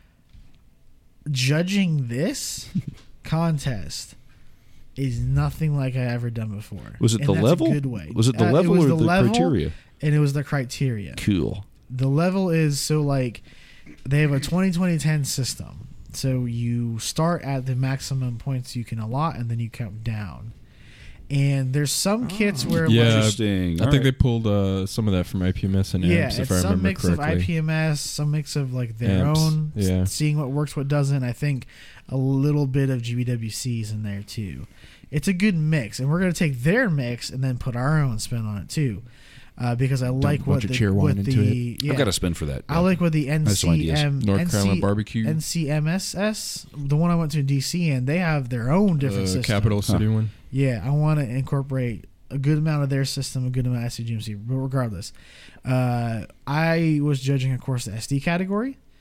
Judging this contest is nothing like I ever done before. Was it And the that's a level? good way. Was it the It level was or the level, criteria? And it was the criteria. Cool. The level is so like they have a 20-20-10 system. So you start at the maximum points you can allot, and then you count down. And there's some kits where Yeah. like, Interesting. I All think right. they pulled some of that from IPMS and yeah, AMPS, it's if I some remember mix correctly. of IPMS, some mix of like their Amps, own, yeah. seeing what works, what doesn't. I think a little bit of GBWC's in there too. It's a good mix, and we're gonna take their mix and then put our own spin on it too, because I like what bunch of the cheer wine what into the yeah. I've got to spend for that. I like what the have some ideas. North Carolina Barbecue. NCMSS, the one I went to in DC, and they have their own different system. Capital City one. Yeah, I want to incorporate a good amount of their system, a good amount of SCGMC. But regardless, I was judging, of course, the SD category.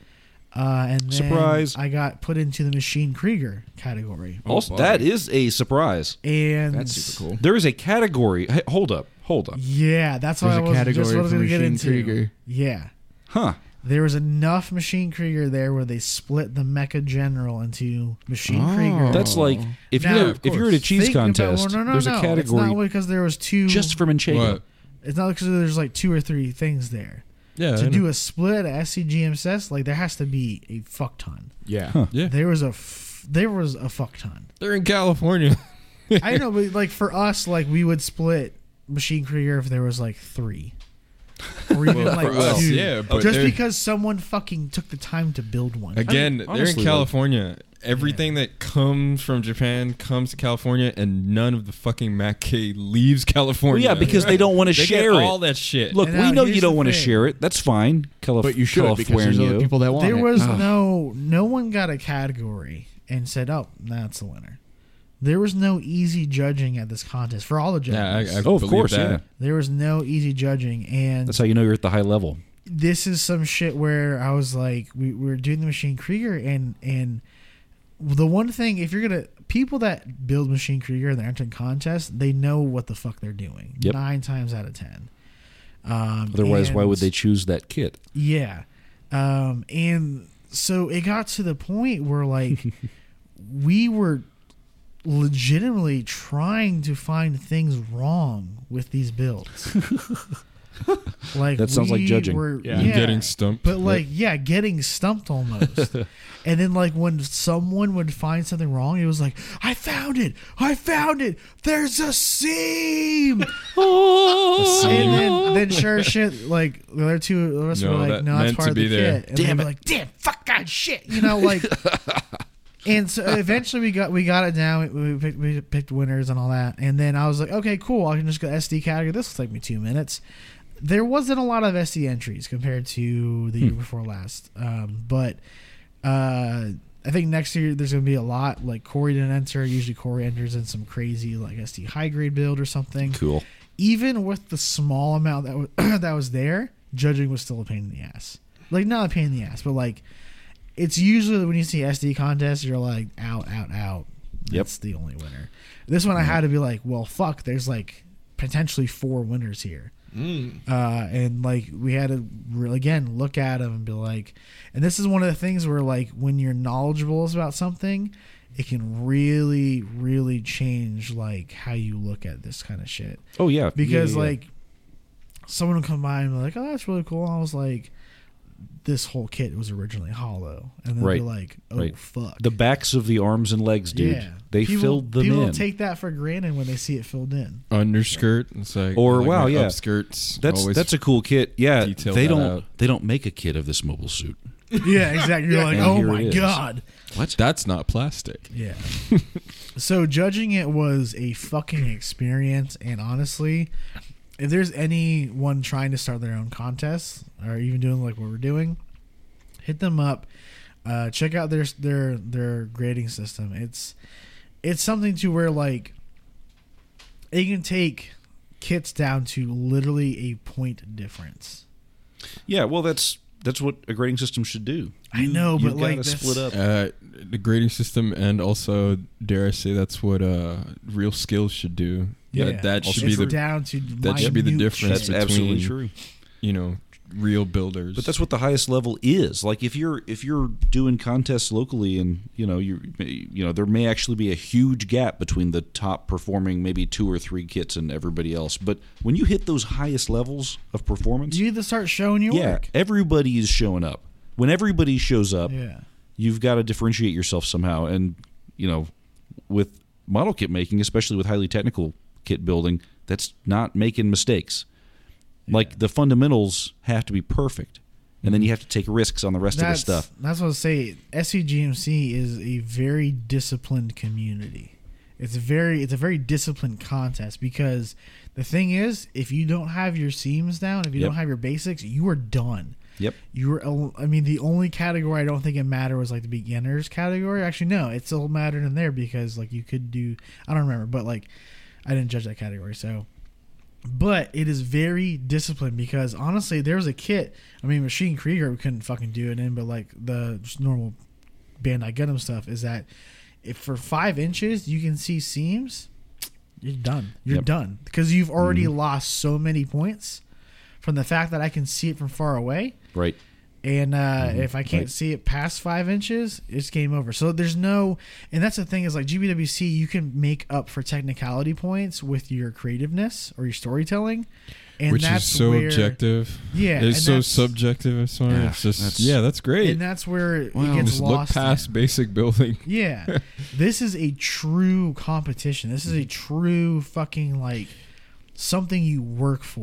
And then Surprise. I got put into the Machine Krieger category. Also, boy. that is a surprise. And That's super cool. There is a category. Hey, hold up. Yeah, that's what There's I a was category just what I was for going to get Machine into. Krieger. Yeah. Huh. There was enough Machine Krieger there where they split the Mecha General into Machine Oh. Krieger. That's like if Now, you're of if you're at a cheese Think about- contest, well, no, there's a It's category not because there was two. just for Manchego. What? It's not because there's like 2 or 3 things there. Yeah. To do a split at SCGMSS, like there has to be a fuck ton. Yeah. Huh. Yeah. There was a fuck ton. They're in California. I know, but like for us, like we would split Machine Krieger if there was like 3. Or even Well, like for us, 2. yeah, but Just they're- because someone fucking took the time to build one. Again, I mean, they're honestly, in California. Everything that comes from Japan comes to California, and none of the fucking Mackay leaves Well, California. yeah, because they don't want to They share get it. all that shit. Look, And we now know here's you don't the want to thing. share it. That's fine. But you should because there's other California. people that want There it. was Ugh. no one got a category and said, "Oh, that's the winner." There was no easy judging at this contest for all the judges. yeah, I Oh, of believe course, that. yeah. There was no easy judging, and That's how you know you're at the high level. this is some shit where I was like, we were doing the Machine Krieger, and the one thing, if you're gonna people that build Machine Krieger and they're entering contests, they know what the fuck they're doing. Yep. 9 times out of 10. Otherwise, why and- would they choose that kit? Yeah. And so it got to the point where like we were legitimately trying to find things wrong with these builds. Like That sounds like we judging. were- Yeah. And getting stumped. But like, yeah, getting stumped almost. And then like when someone would find something wrong, it was like, I found it. There's a seam. And then sure as shit, like the other 2 of us No, were like, that no, that's meant part to of the be there. kit. And Damn they it. were like, damn, fuck God, shit. You know, like. And so eventually we got it down. We picked winners and all that. And then I was like, okay, cool. I can just go SD category. This will take me 2 minutes. There wasn't a lot of SD entries compared to the year before last. But I think next year there's going to be a lot. Like Corey didn't enter. Usually Corey enters in some crazy like SD high grade build or something. Cool. Even with the small amount that was, that was there, judging was still a pain in the ass. Like not a pain in the ass, but like it's usually when you see SD contests, you're like out. That's the only winner. This one I had to be like, well, fuck. There's like potentially 4 winners here. And like we had to again look at them and be like, and this is one of the things where like when you're knowledgeable about something, it can really change like how you look at this kind of shit. Oh yeah, Because Yeah. like someone would come by and be like, oh, that's really cool. I was like, this whole kit was originally hollow, and then Right. be like, oh Right. fuck. the backs of the arms and legs, dude. Yeah. They People- filled them People in. take that for granted when they see it filled in. Underskirt. It's like, Or, I like wow, my yeah. upskirts. That's always that's a cool kit. Yeah, detail they that don't out. they don't make a kit of this mobile suit. Yeah, exactly. You're like, And oh here my it is. god. What? That's not plastic. Yeah. So judging it was a fucking experience, and honestly, if there's anyone trying to start their own contests or even doing like what we're doing, hit them up. Check out their grading system. It's something to where like it can take kits down to literally a point difference. Yeah, well, that's what a grading system should do. I know, You've but like gotta that's- split up. The grading system, and also, dare I say, that's what real skills should do. Yeah. That should It's be the down to that should be the minute difference shit. That's absolutely between- true. Real builders. But that's what the highest level is. Like if you're doing contests locally, and there may actually be a huge gap between the top performing maybe 2 or 3 kits and everybody else. But when you hit those highest levels of performance, You need to start showing your yeah, work. everybody is showing up. When everybody shows up, Yeah. you've got to differentiate yourself somehow. And with model kit making, especially with highly technical kit building, that's not making mistakes. Like the fundamentals have to be perfect, and then you have to take risks on the rest of the stuff. That's what I was saying. SCGMC is a very disciplined community. It's a very disciplined contest because the thing is, if you don't have your seams down, if you Yep. don't have your basics, you are done. Yep. The only category I don't think it mattered was like the beginners category. Actually, no, it still mattered in there because like you could do. I don't remember, but like I didn't judge that category, so But it is very disciplined because honestly, there's a kit. I mean, Machine Krieger we couldn't fucking do it in, but like the just normal Bandai Gundam stuff is that if for 5 inches you can see seams, you're done. You're done because you've already lost so many points from the fact that I can see it from far away. Right. And if I can't see it past 5 inches, it's game over. So there's no, and that's the thing is like GBWC, you can make up for technicality points with your creativeness or your storytelling, and which that's is so where, objective. Yeah, it's so subjective. I'm sorry. Yeah, it's just that's great. And that's where it Well, gets just lost. look past basic building. Yeah, this is a true competition. This is a true fucking like something you work for.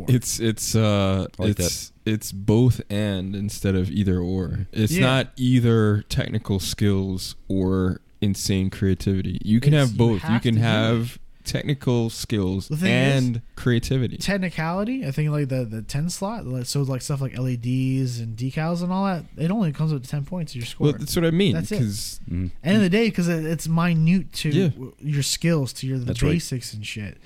It's both and instead of either or. It's Yeah. not either technical skills or insane creativity. You can have both. You can have technical skills The thing and creativity. Technicality, I think like the 10 slot, so like stuff like LEDs and decals and all that, it only comes up to 10 points of your score. Well, that's what I mean. That's it. Because End of the day, because it's minute to your skills, to your the That's right. basics and shit.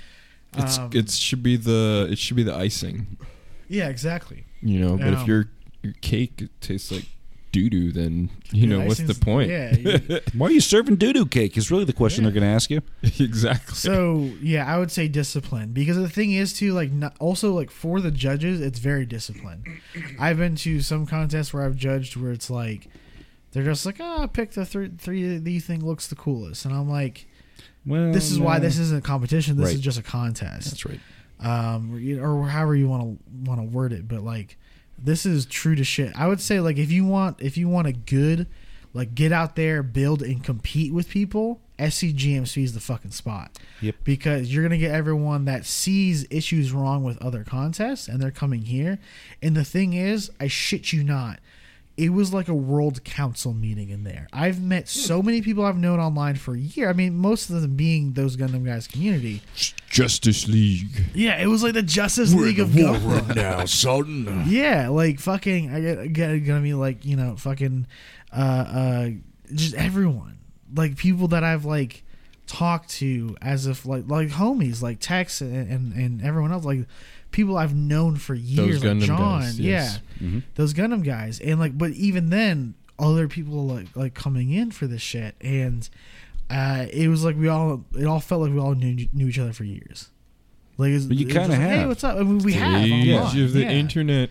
it should be the icing. Yeah, exactly. You know, but if your cake tastes like doo doo, then you know what's the point? Yeah. Why are you serving doo-doo cake is really the question they're going to ask you. Exactly. So yeah, I would say discipline, because the thing is too, like also like for the judges, it's very disciplined. I've been to some contests where I've judged where it's like they're just like, pick the three that you think looks the coolest, and I'm like, Well, this is why this isn't a competition. This Right. is just a contest. That's right. Or however you want to word it, but like this is true to shit. I would say like if you want a good, like get out there, build and compete with people, SCGMC is the fucking spot. Yep. Because you're gonna get everyone that sees issues wrong with other contests and they're coming here. And the thing is, I shit you not, it was like a world council meeting in there. I've met so many people I've known online for a year. I mean, most of them being those Gundam Guys community. Justice League. Yeah, it was like the Justice League of Gundam. now, son. Yeah, like fucking, I gonna be like, you know, fucking, just everyone, like people that I've like talked to as if like homies, like Tex and everyone else, like people I've known for years, Those like Gundam John, guys, yes. yeah, those Gundam guys, and like, but even then, other people like coming in for this shit, and it was like it all felt like we all knew each other for years. Like, But you it was kind of just like, have. Hey, what's up? I mean, we have online. Age of the yeah. internet.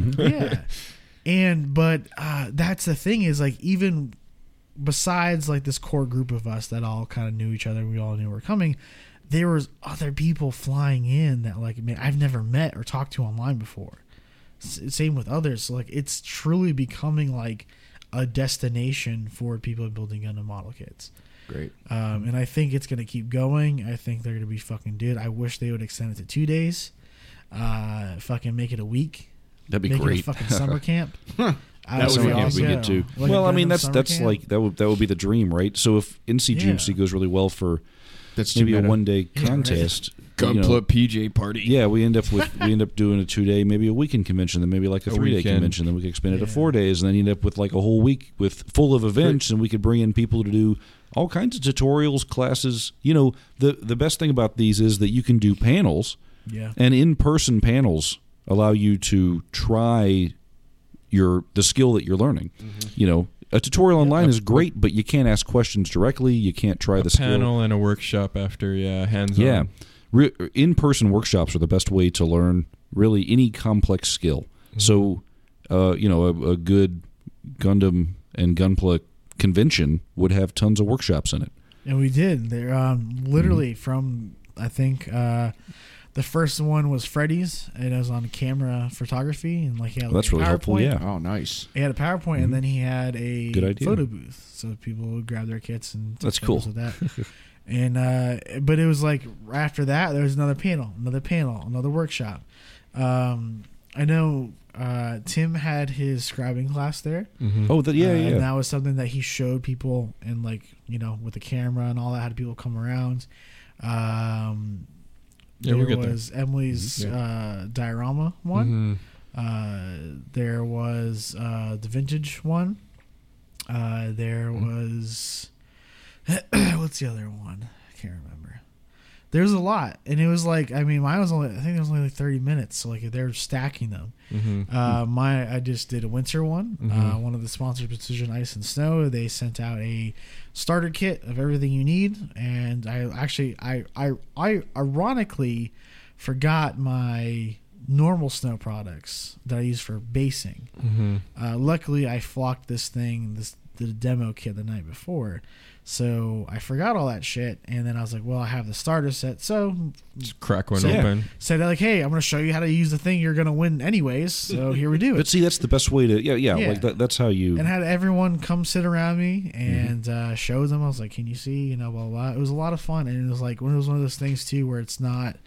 Yeah. But that's the thing is like even besides like this core group of us that all kind of knew each other, we all knew we were coming, there was other people flying in that like I've never met or talked to online before. Same with others. So, like it's truly becoming like a destination for people building Gundam model kits. Great. And I think it's going to keep going. I think they're going to be fucking dude. I wish they would extend it to 2 days. Fucking make it a week. That'd be Make great. it a fucking summer camp. That would be all we go. get to. Like Well, a I mean, Gundam summer that's camp. like that would be the dream, right? So if NCGMC Yeah. goes really well for That's maybe too a meta. 1-day contest, you know, Gunpla PJ party. yeah, we end up doing a 2-day, maybe a weekend convention, then maybe like a 3-day weekend. convention, then we could expand it to Yeah. 4 days, and then you end up with like a whole week full of events, and we could bring in people to do all kinds of tutorials, classes. You know, the best thing about these is that you can do panels, Yeah. and in-person panels allow you to try the skill that you're learning. You know, a tutorial online is great, but you can't ask questions directly. You can't try the skill. Panel and a workshop after, hands-on. Yeah. In-person workshops are the best way to learn really any complex skill. So, you know, a good Gundam and Gunpla convention would have tons of workshops in it. And we did. They're literally from, I think, the first one was Freddy's, and it was on camera photography, and like he had Well, that's a really helpful, PowerPoint. yeah. Oh, nice. He had a PowerPoint, and then he had a Good idea. photo booth, so people would grab their kits and take That's photos cool. with that. And but it was like after that, there was another panel, another workshop. I know Tim had his scribing class there. Oh, And that was something that he showed people, and like, you know, with the camera and all that, had people come around. Yeah, we'll get there. was Emily's diorama one. There was the vintage one. There was what's the other one? I can't remember. There's a lot, and it was like, I mean, mine was only, I think it was only like 30 minutes, so like they're stacking them. I just did a winter one. One of the sponsors, Precision Ice and Snow, they sent out a starter kit of everything you need, and I ironically forgot my normal snow products that I use for basing. Luckily, I flocked the demo kit the night before. So I forgot all that shit, and then I was like, well, I have the starter set, so just crack one open. Said like, hey, I'm going to show you how to use the thing you're going to win anyways, so here we do it. But see, that's the best way to, like that's how you... And had everyone come sit around me and show them. I was like, can you see, blah, blah, blah. It was a lot of fun, and it was like, it was one of those things, too, where it's not...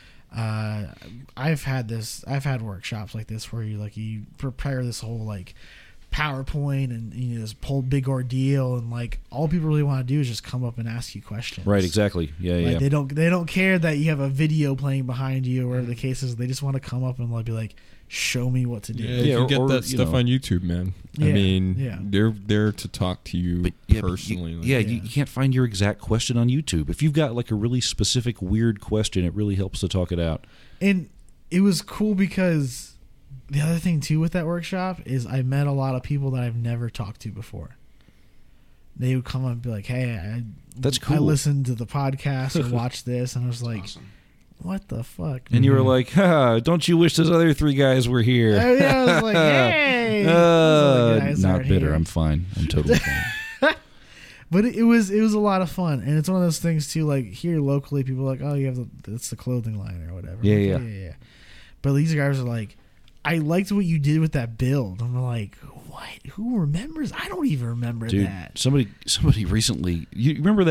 I've had workshops like this where you prepare this whole, like, PowerPoint and this whole big ordeal, and like all people really want to do is just come up and ask you questions. Right, exactly. Yeah. They don't care that you have a video playing behind you or whatever the case is. They just want to come up and like be like, show me what to do. Yeah, you get that stuff on YouTube, man. I mean, they're there to talk to you personally. You can't find your exact question on YouTube. If you've got like a really specific weird question, it really helps to talk it out. And it was cool because the other thing, too, with that workshop is I met a lot of people that I've never talked to before. They would come up and be like, hey, that's cool. I listened to the podcast or watched this, and I was like, awesome. What the fuck? And you were like, don't you wish those other three guys were here? I was like, hey. Not bitter. Here. I'm fine. I'm totally fine. But it was a lot of fun, and it's one of those things, too, like here locally, people are like, oh, you have it's the clothing line or whatever. Yeah. But these guys are like, I liked what you did with that build. I'm like, what? Who remembers? I don't even remember that. Somebody recently. You remember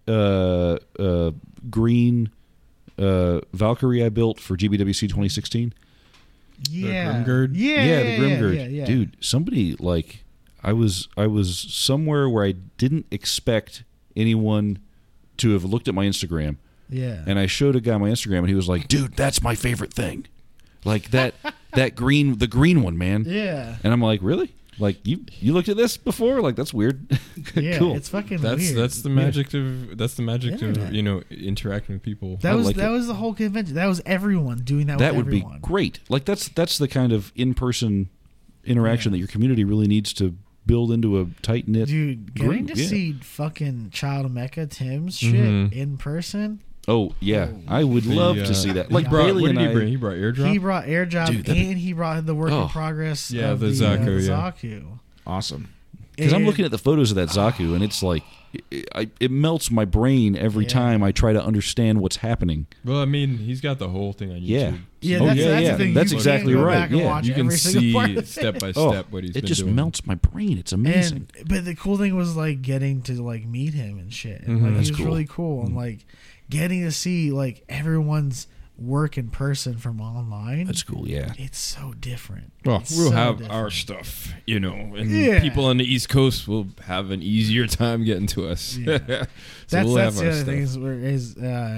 that green Valkyrie I built for GBWC 2016? Yeah, the Grimgird. Yeah, the Grimgird. Yeah. Dude, somebody like I was somewhere where I didn't expect anyone to have looked at my Instagram. Yeah, and I showed a guy my Instagram, and he was like, "Dude, that's my favorite thing." Like the green one, man. Yeah. And I'm like, really? Like you looked at this before? Like that's weird. Yeah, cool. It's fucking weird. That's the magic of interacting with people. That was the whole convention. That was everyone doing that. That would everyone. be great. Like that's the kind of in-person interaction that your community really needs to build into a tight knit. Dude, getting to see fucking Child of Mecha Tim's shit in person. Oh yeah, I would love to see that. Like Bailey what did he bring? He brought Airdrop. He brought Airdrop, dude, and he brought the work in progress. Yeah, of the Zaku. Zaku. Awesome. Because I'm looking at the photos of that Zaku, and it's like it melts my brain every time I try to understand what's happening. Well, I mean, he's got the whole thing on YouTube. Yeah, that's the thing. That's exactly right. Yeah, you can see step by step what he's been doing. It just melts my brain. It's amazing. But the cool thing was like getting to like meet him and shit. And, like, he was really cool, and like getting to see like everyone's work in person from online. That's cool. Yeah, it's so different. Well, we'll have our stuff, and people on the East Coast will have an easier time getting to us. Yeah. So we'll have the our other stuff. thing is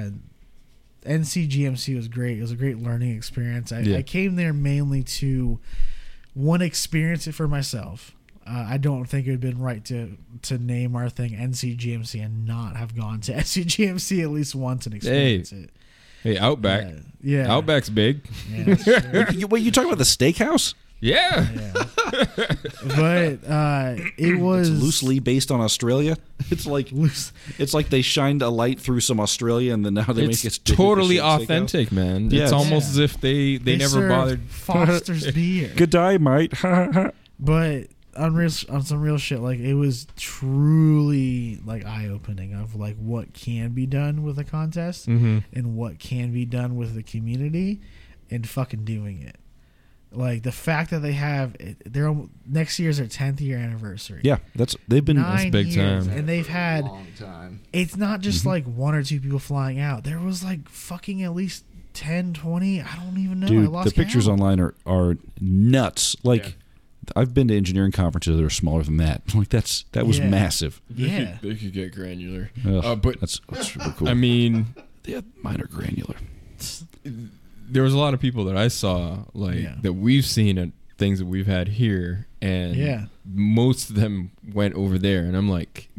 NCGMC was great. It was a great learning experience. I came there mainly to experience it for myself. I don't think it would have been right to name our thing NCGMC and not have gone to NCGMC at least once and experience it. Hey, Outback. Yeah. Outback's big. Yeah, that's true. Wait, you talking about the steakhouse? Yeah. But it was it's loosely based on Australia. It's like they shined a light through some Australia, and then now they make it totally authentic, man. Yeah, it's almost as if they never bothered. Foster's beer. Good day, mate. But on some real shit, like it was truly like eye opening of like what can be done with a contest and what can be done with the community, and fucking doing it. Like the fact that they have their next year's their 10th year anniversary. Yeah, they've been 9 big years, time, and they've had long time. It's not just like one or two people flying out. There was like fucking at least 10, 20. I don't even know. Dude, I lost the pictures count. online are nuts. Like I've been to engineering conferences that are smaller than that. Like that was massive. Yeah, they could get granular. But that's super cool. I mean, mine are granular. There was a lot of people that I saw that we've seen at things that we've had here, and most of them went over there, and I'm like,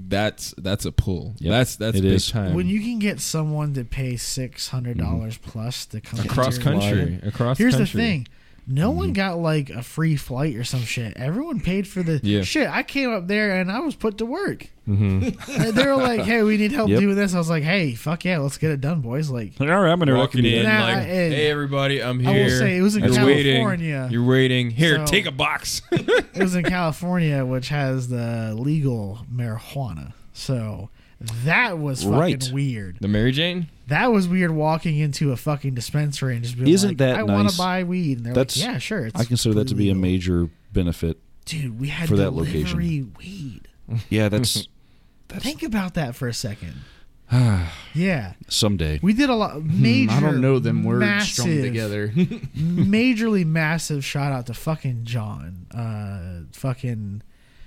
that's a pull. Yep, That's it big is. time. When you can get someone to pay $600 plus to come across to your country, land. across Here's country. the thing. No one got like a free flight or some shit. Everyone paid for the shit. I came up there and I was put to work. Mm-hmm. They were like, "Hey, we need help doing this." I was like, "Hey, fuck yeah, let's get it done, boys!" Like, all right, I'm gonna walking in, Nah, like, "Hey, everybody, I'm here." I will say it was in California. You're waiting. Here, So- take a box. It was in California, which has the legal marijuana. So that was fucking weird. The Mary Jane? That was weird walking into a fucking dispensary and just being Isn't like, that I want nice? to buy weed. And they're That's- like, yeah, sure. It's I consider that to be a legal. major benefit. Dude, we had for that delivery location. weed. Yeah, that's Think about that for a second. Yeah. someday. We did a lot. Major, I don't know them words massive, strung together. majorly massive shout out to fucking John. Fucking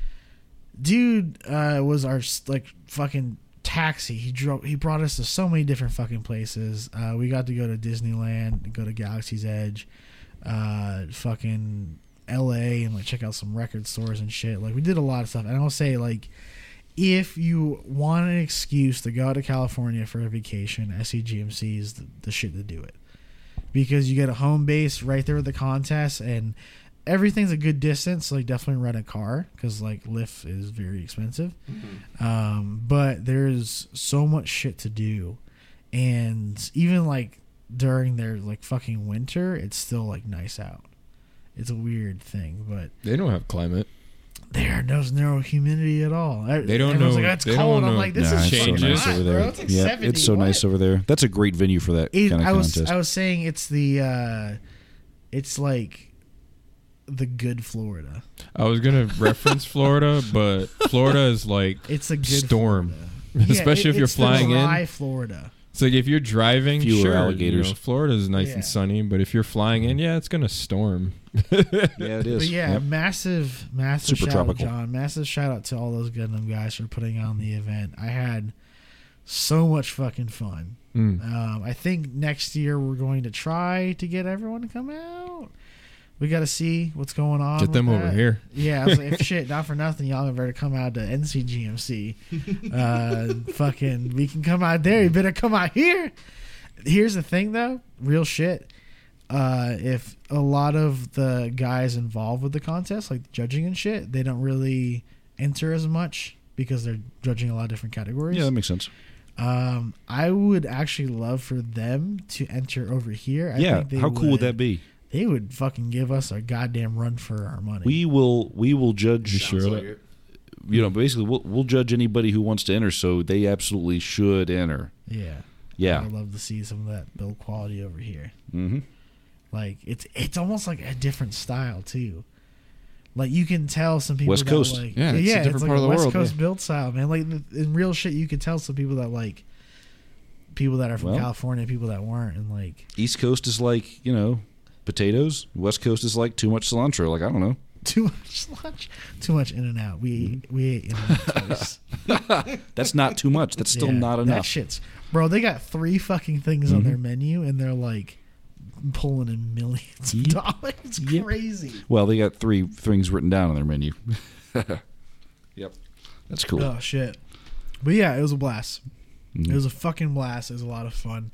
dude was our like fucking taxi. He brought us to so many different fucking places. We got to go to Disneyland, go to Galaxy's Edge, fucking LA, and like check out some record stores and shit. Like we did a lot of stuff. And I'll say like, if you want an excuse to go out to California for a vacation, SCGMC is the shit to do it. Because you get a home base right there with the contest, and everything's a good distance. Like definitely rent a car because like Lyft is very expensive. But there's so much shit to do, and even like during their like fucking winter, it's still like nice out. It's a weird thing, but They don't have climate. there's no humidity at all. They don't Everyone's know- like, that's they cold. don't I'm know- like, this Nah, is it's so changes. nice hot, over there. bro. It's like Yeah, 70. it's so nice What? over there. That's a great venue for that kind of contest. I was saying it's the it's like the good Florida. I was going to reference Florida, but Florida is like It's a good storm. Florida. Especially if you're it's the flying in. dry Florida. It's like if you're driving, Fewer sure, alligators. You know, Florida is nice Yeah. and sunny, but if you're flying in, yeah, it's going to storm. Yeah, it is. But yeah, Yep. massive Super shout tropical. out, John. Massive shout out to all those Gundam guys for putting on the event. I had so much fucking fun. I think next year we're going to try to get everyone to come out. We got to see what's going on. Get them with over that. here. Yeah, I was like, if shit, not for nothing, y'all better come out to NCGMC. Fucking, we can come out there. You better come out here. Here's the thing, though, real shit. If a lot of the guys involved with the contest, like the judging and shit, they don't really enter as much because they're judging a lot of different categories. Yeah, that makes sense. I would actually love for them to enter over here. I Yeah, think they how cool would that be? They would fucking give us a goddamn run for our money. We will judge. Sure of that? You know, basically, we'll judge anybody who wants to enter. So they absolutely should enter. Yeah. Yeah. I'd love to see some of that build quality over here. Mm-hmm. Like it's almost like a different style too. Like you can tell some people West that Coast. like Yeah, it's a different like part of the West world, Coast yeah. build style, man. Like in real shit, you could tell some people that like people that are from Well. California, people that weren't, and like East Coast is like, you know, potatoes. West Coast is like too much cilantro. Like, I don't know. too much lunch, too much In and Out. We ate In and Out twice. That's not too much. That's still Yeah, not That enough. shit's bro. They got 3 fucking things on their menu, and they're like pulling in millions of dollars. It's Yep. crazy. Well, they got 3 things written down on their menu. Yep. That's cool. Oh shit! But yeah, it was a blast. Mhm. It was a fucking blast. It was a lot of fun.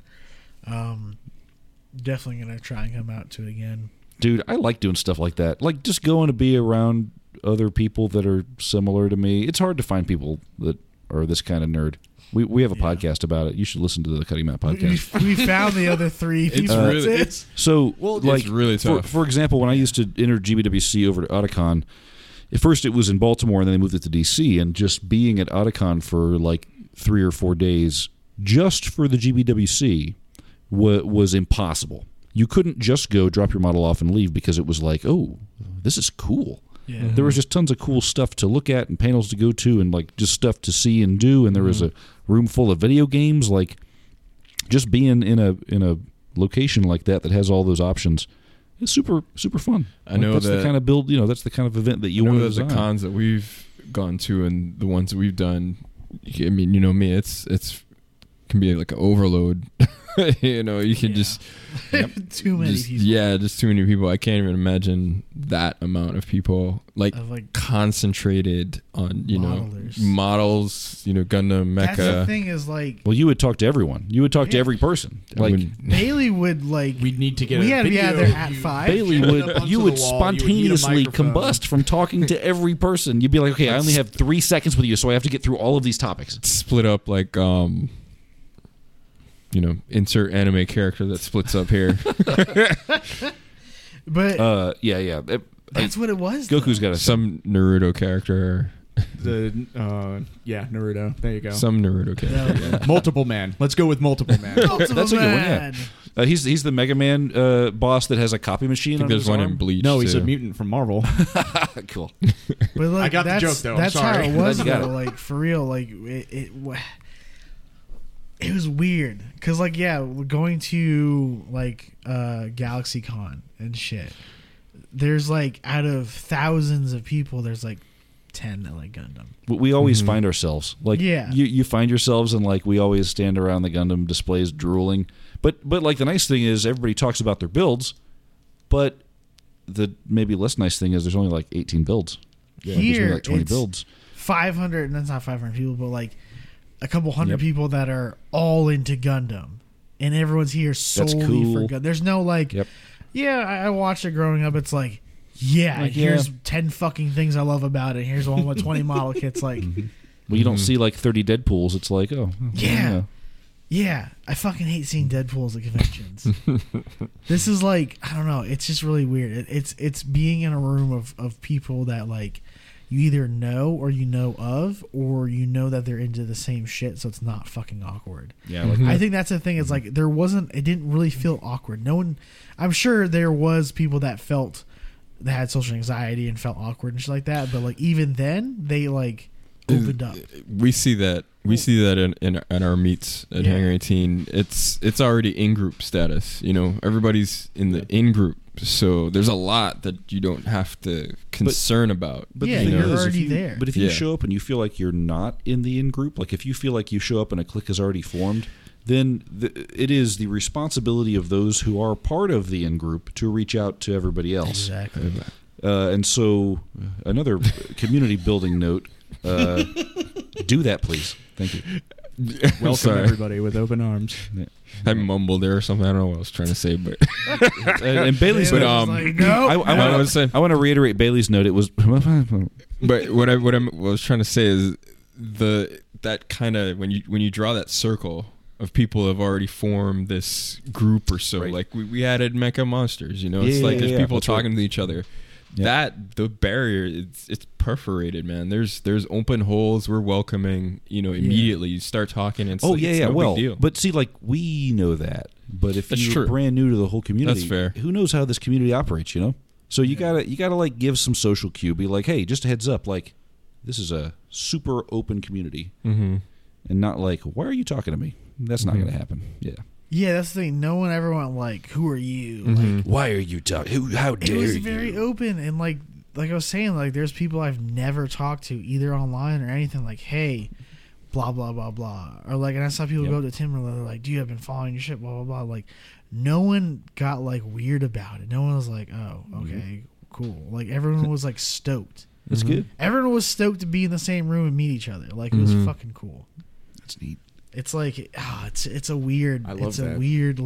Definitely gonna try and come out to it again. Dude, I like doing stuff like that. Like just going to be around other people that are similar to me. It's hard to find people that are this kind of nerd. We have a podcast about it. You should listen to the Cutting Mat podcast. We found the other 3 It's people. really- That's it. So, it's really tough. For example, when I used to enter GBWC over to Otakon, at first it was in Baltimore, and then they moved it to DC. And just being at Otakon for like 3 or 4 days, just for the GBWC, was impossible. You couldn't just go drop your model off and leave because it was like, oh, this is cool. Yeah. There was just tons of cool stuff to look at and panels to go to and like just stuff to see and do. And there was a room full of video games. Like just being in a location like that has all those options is super fun. I know that's the that- kind of build. You know, that's the kind of event that you want to the design. cons that we've gone to and the ones that we've done. I mean, you know me, it's can be like an overload. You can just too many people. Yeah, just too many people. I can't even imagine that amount of people like concentrated on models. Gundam, Mecha. That's the thing is like. Well, you would talk to everyone. You would talk to every person. Bailey would like. We'd need to get. We had to be out there at 5. Bailey would spontaneously combust from talking to every person. You'd be like, okay, I only have 3 seconds with you, so I have to get through all of these topics. Split up like insert anime character that splits up here. But yeah. That's what it was. Goku's got some Naruto character. Naruto. There you go. Some Naruto character. Yeah. Multiple Man. Let's go with Multiple Man. That's a good one. Yeah. He's the Mega Man boss that has a copy machine. I think there's one in Bleach. No, he's a mutant from Marvel. Cool. But I got the joke though. That's I'm sorry. how it was though. Like for real. Like it was weird because we're going to GalaxyCon and shit. There's out of thousands of people, there's 10 that like Gundam. We always find ourselves you find yourselves and we always stand around the Gundam displays drooling. But the nice thing is everybody talks about their builds, but the maybe less nice thing is there's only 18 builds. Yeah, here there's only 20 builds. 500, and that's not 500 people, but a couple hundred people that are all into Gundam, and everyone's here solely for Gundam. There's no I watched it growing up. It's here's 10 fucking things I love about it. Here's one with 20 model kits. Well, you don't see 30 Deadpools. It's yeah. I fucking hate seeing Deadpools at conventions. This is I don't know. It's just really weird. It's being in a room of people that you either know or you know of, or you know that they're into the same shit, so it's not fucking awkward. Yeah, I think that's the thing. Is it didn't really feel awkward. No one, I'm sure there was people that had social anxiety and felt awkward and shit like that, but even then they opened up. We see that in our meets at Hangar 18. It's already in group status. Everybody's in the in group. So there's a lot that you don't have to concern about. But you're already there. But if you show up and you feel like you're not in the in-group, if you feel like you show up and a clique has already formed, then it is the responsibility of those who are part of the in-group to reach out to everybody else. Exactly. And so another community building note, do that, please. Thank you. Welcome everybody with open arms. I mumbled there or something. I don't know what I was trying to say, but and Bailey's note. I want to reiterate Bailey's note. It was, but what I was trying to say is that kind of when you draw that circle of people who have already formed this group or so. Right. We added Mecha Monsters. It's there's people talking to each other. Yeah. That the barrier it's perforated, man. There's open holes. We're welcoming, immediately. You start talking and it's no big deal. But see, we know that. But if you're brand new to the whole community, that's fair. Who knows how this community operates, So you gotta give some social cue. Be hey, just a heads up, this is a super open community, and not why are you talking to me? That's not gonna happen. Yeah. Yeah, that's the thing. No one ever went who are you? Why are you talking? How dare you? It was very open, and like I was saying, there's people I've never talked to either online or anything. Hey, blah blah blah blah, or and I saw people go to Tim and they're do you have been following your shit? Blah blah blah. No one got weird about it. No one was oh, okay, cool. Everyone was stoked. That's good. Everyone was stoked to be in the same room and meet each other. It was fucking cool. That's neat. It's it's a weird. I love it's that. A weird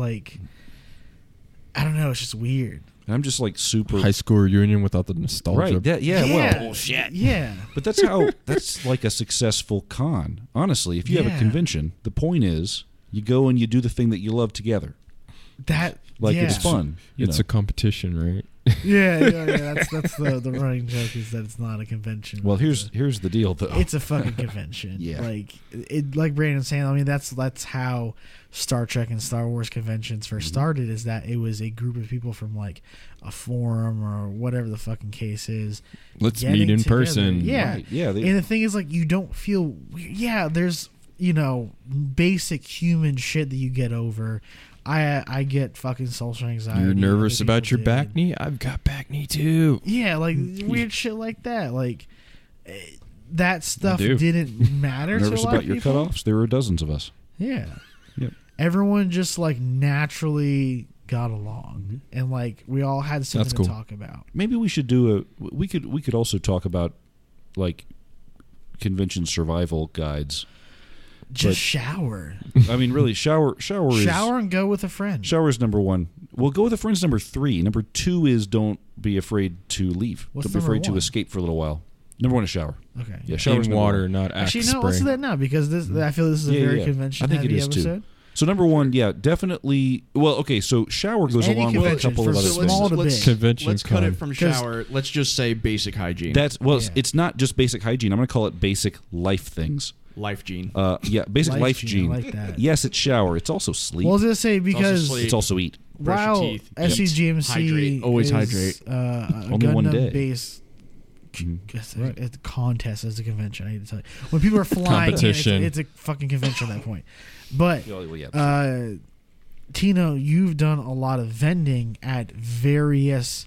I don't know. It's just weird. I'm just super high school reunion without the nostalgia. Right? Well, bullshit. Yeah. But that's a successful con. Honestly, if you have a convention, the point is you go and you do the thing that you love together. It's fun. It's a competition, right? Yeah. That's the running joke is that it's not a convention. Well, here's the deal, though. It's a fucking convention. Yeah. Like Brandon's saying. I mean, that's how Star Trek and Star Wars conventions first started. Is that it was a group of people from a forum or whatever the fucking case is. Let's meet in person. Yeah. Right. Yeah. And the thing is, you don't feel. Yeah. There's basic human shit that you get over. I get fucking social anxiety. You're nervous about your back knee? I've got back knee too. Yeah, weird shit like that. That stuff didn't matter to a lot of people. Nervous about your cutoffs? There were dozens of us. Yeah. Yep. everyone just like naturally got along, and like we all had something That's cool. to talk about. Maybe we should do we could also talk about like convention survival guides. Just shower, I mean, really, shower and go with a friend. Shower is number one. Well, go with a friend's number 3. Number 2 is don't be afraid to leave. What's don't be number afraid to 1? escape for a little while. Number 1 is shower. Okay. Yeah, shower's In number water, 1. not Axe Actually, no. spray. Let's do that now because this. I feel this is a very I convention think it heavy is too. episode. So number 1, yeah, definitely. Well, okay, so shower goes Any along with a convention, couple for of other small things. to big. Convention Let's cut it con. from 'Cause- shower. Let's just say basic hygiene. That's Yeah. it's not just basic hygiene. I'm going to call it basic life things. life gene. Yeah, basic life gene. I like that. Yes, it's shower. It's also sleep. Well, I was gonna say because sleep. It's also eat. Brush your while teeth. SCGMC Hydrate. Always is, hydrate. A Only one day. Gundam-based Mhm. it's a contest as a convention. I hate to tell you, when people are flying, in, Competition. it's a fucking convention at that point. But Well, yeah. Tino, you've done a lot of vending at various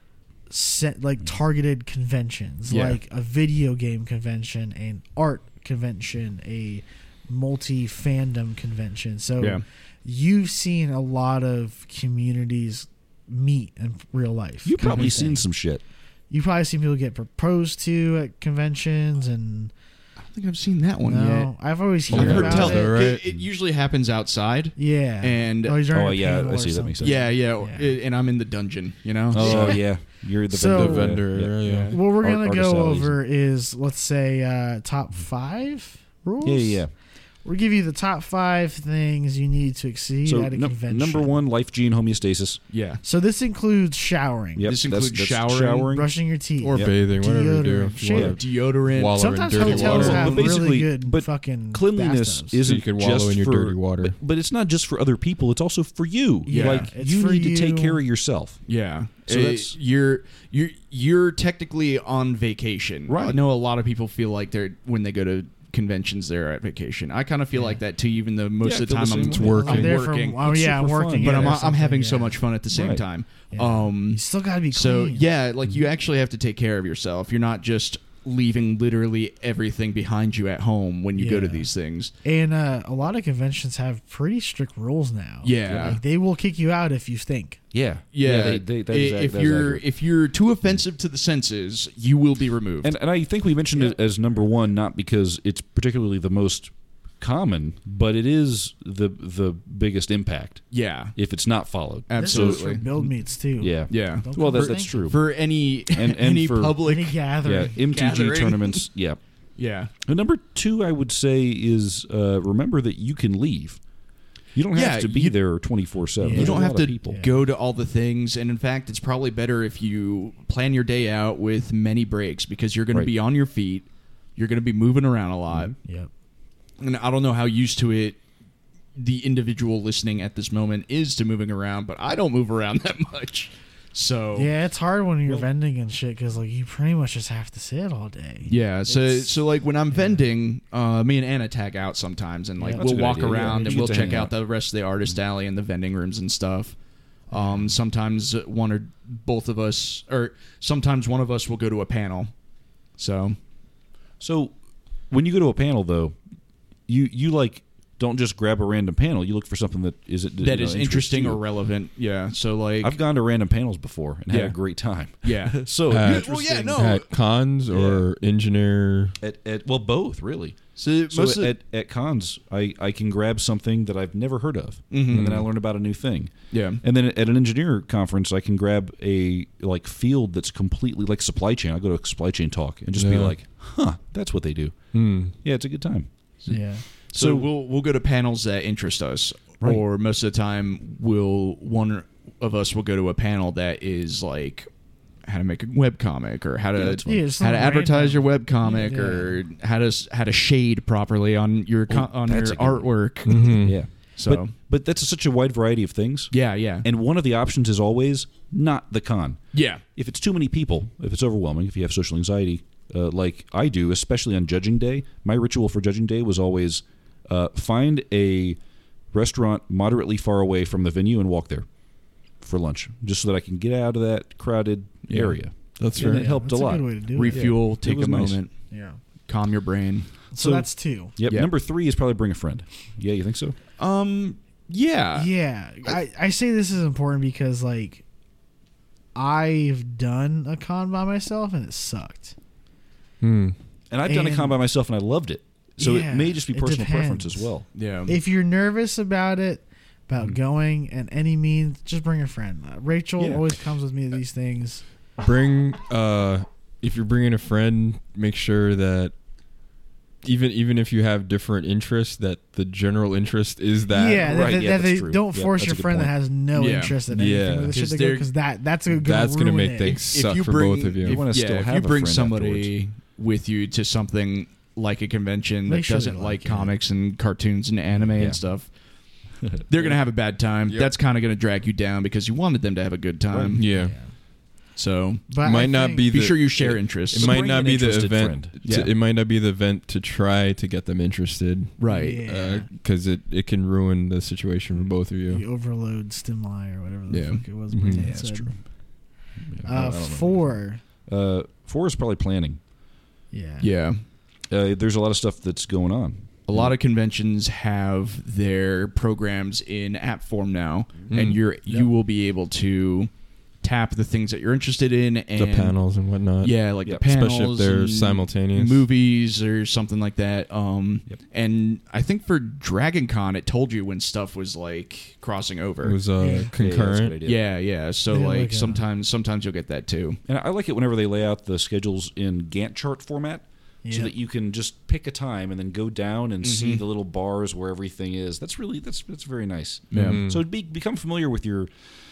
targeted conventions, Yeah. like a video game convention, an art convention, a multi-fandom convention. So Yeah. you've seen a lot of communities meet in real life. You've kind of probably thing. seen some shit. You've probably seen people get proposed to at conventions, and I don't think I've seen that one no, yet. I've always I've heard heard about tell. it. Right. It usually happens outside. Yeah, And- he's during Oh, a yeah, panel I or see, that makes something. sense. Yeah. Yeah. And I'm in the dungeon. You know. Oh, So- yeah. You're the So- vendor. The vendor, yeah. What we're gonna Artist go alleys. over is, let's say, top 5 rules. Yeah. We'll give you the top 5 things you need to exceed So at a convention. number 1, life gene homeostasis. Yeah. So this includes showering, Yep, This includes that's showering, brushing your teeth, Or Yep. bathing, whatever you do. Deodorant, If you shit. want to Deodorant. wallow in Sometimes dirty hotels water. have But basically- really good but fucking Cleanliness bathtubs. isn't So you can wallow just in your for, dirty water. But it's not just for other people. It's also for you. Yeah. Like It's you for need to take you. care of yourself. Yeah. So that's- you're technically on vacation. Right. I know a lot of people feel like they're when they go to conventions they're at vacation. I kind of feel like that too, even though most Yeah, of the I feel time the I'm same way. working. I'm there working. from, It's I'm super working, fun. but yeah, I'm or having something, so yeah. much fun at the same Right. time. Yeah. You still got to be clean. So yeah, like you actually have to take care of yourself. You're not just leaving literally everything behind you at home when you go to Yeah. these things. And a lot of conventions have pretty strict rules now. Yeah. Like, they will kick you out if you stink. Yeah. Yeah, That if you're too offensive to the senses, you will be removed. and I think we mentioned it as number 1 not because it's particularly the most common, but it is the biggest impact yeah, if it's not followed. This goes absolutely. for build meets too. Yeah. Yeah, Don't Well, come that's stinking. true. for any And any for- public. Any Yeah, gathering. MTG Gathering. tournaments. Yeah. Yeah, And number 2, I would say, is remember that you can leave. You don't have Yeah, to be you- there 24/7. Yeah. you There's don't a have lot to of people. go to all the things. And in fact, it's probably better if you plan your day out with many breaks because you're going Right. to be on your feet. You're going to be moving around a lot. Yep. And I don't know how used to it the individual listening at this moment is to moving around, but I don't move around that much. So Yeah, it's hard when you're vending and shit because like you pretty much just have to sit all day. yeah, so It's- like when I'm vending, me and Anna tag out sometimes, and like Yeah. That's a we'll good walk idea, yeah. around You and get we'll to check hang out out. the rest of the artist alley and the vending rooms and stuff. Sometimes one or both of us, or sometimes one of us will go to a panel. So So when you go to a panel, though, you like don't just grab a random panel. You look for something that is interesting or relevant. Yeah. So like I've gone to random panels before and had Yeah. a great time. yeah. So Well, yeah, no. At cons or engineer. at both really. So So most of, at cons, I can grab something that I've never heard of, Mhm. and then I learn about a new thing. yeah. And then at an engineer conference, I can grab a like field that's completely like supply chain. I go to a supply chain talk and just be Yeah. like, "Huh, that's what they do." Yeah, it's a good time. Yeah. So we'll go to panels that interest us, Right. or most of the time one of us will go to a panel that is like how to make a webcomic or how to that's fun. Yeah, just how to something advertise random. your webcomic Yeah. or how to shade properly on your on your that's a good one. artwork. Mm-hmm. Yeah. So But that's such a wide variety of things. yeah. And one of the options is always not the con. Yeah. If it's too many people, if it's overwhelming, if you have social anxiety, like I do, especially on judging day, my ritual for judging day was always find a restaurant moderately far away from the venue and walk there for lunch, just so that I can get out of that crowded Yeah. area. That's And right. it helped That's a lot. good way to do it. Refuel, take was a nice. moment, Yeah. calm your brain. So So- that's 2. Yep. Yeah. Number 3 is probably bring a friend. Yeah, you think so? Yeah. Yeah, I say this is important because like I've done a con by myself and it sucked. And I've done a And- con by myself and I loved it. So Yeah, it may just be it personal preference depends. as well. Yeah. If you're nervous about it, about going and any means, just bring a friend. Rachel Yeah. always comes with me to these things. Bring if you're bringing a friend, make sure that even if you have different interests, that the general interest is that. Yeah, right, that yeah, they that's true. don't Yeah, force that's your a good friend that point. has no Yeah. interest in Yeah. anything with the shit Because they go they're- because that's gonna That's gonna ruin make it. things suck for both of you. You wanna still if have you a bring friend somebody with you to something like a convention Make that sure they doesn't like like it. comics and cartoons and anime Yeah. and stuff, they're gonna have a bad time. Yep. That's kind of gonna drag you down because you wanted them to have a good time. Yeah. So But Might I not think- be be the- sure you share interests. It might bring not an be the interested event. friend. Yeah. It might not be the event to try to get them interested, Right. Yeah. Because it can ruin the situation for both of You you. overload stimuli or whatever the Yeah. fuck it was. Mhm. Brian Yeah, that's said. true. I don't know. 4. 4 is probably planning. Yeah. Yeah. There's a lot of stuff that's going on. A lot of conventions have their programs in app form now, and you will be able to tap the things that you're interested in and The panels and whatnot. Yeah, like Yep. the panels, Especially if they're and simultaneous. movies or something like that. Yep. And I think for Dragon Con, it told you when stuff was like crossing over. It was Yeah. Yeah, that's a good concurrent. idea. yeah. So They like like a- sometimes you'll get that too. And I like it whenever they lay out the schedules in Gantt chart format, so Yep. that you can just pick a time and then go down and see the little bars where everything is. That's very nice. Yeah. Mhm. So become familiar with your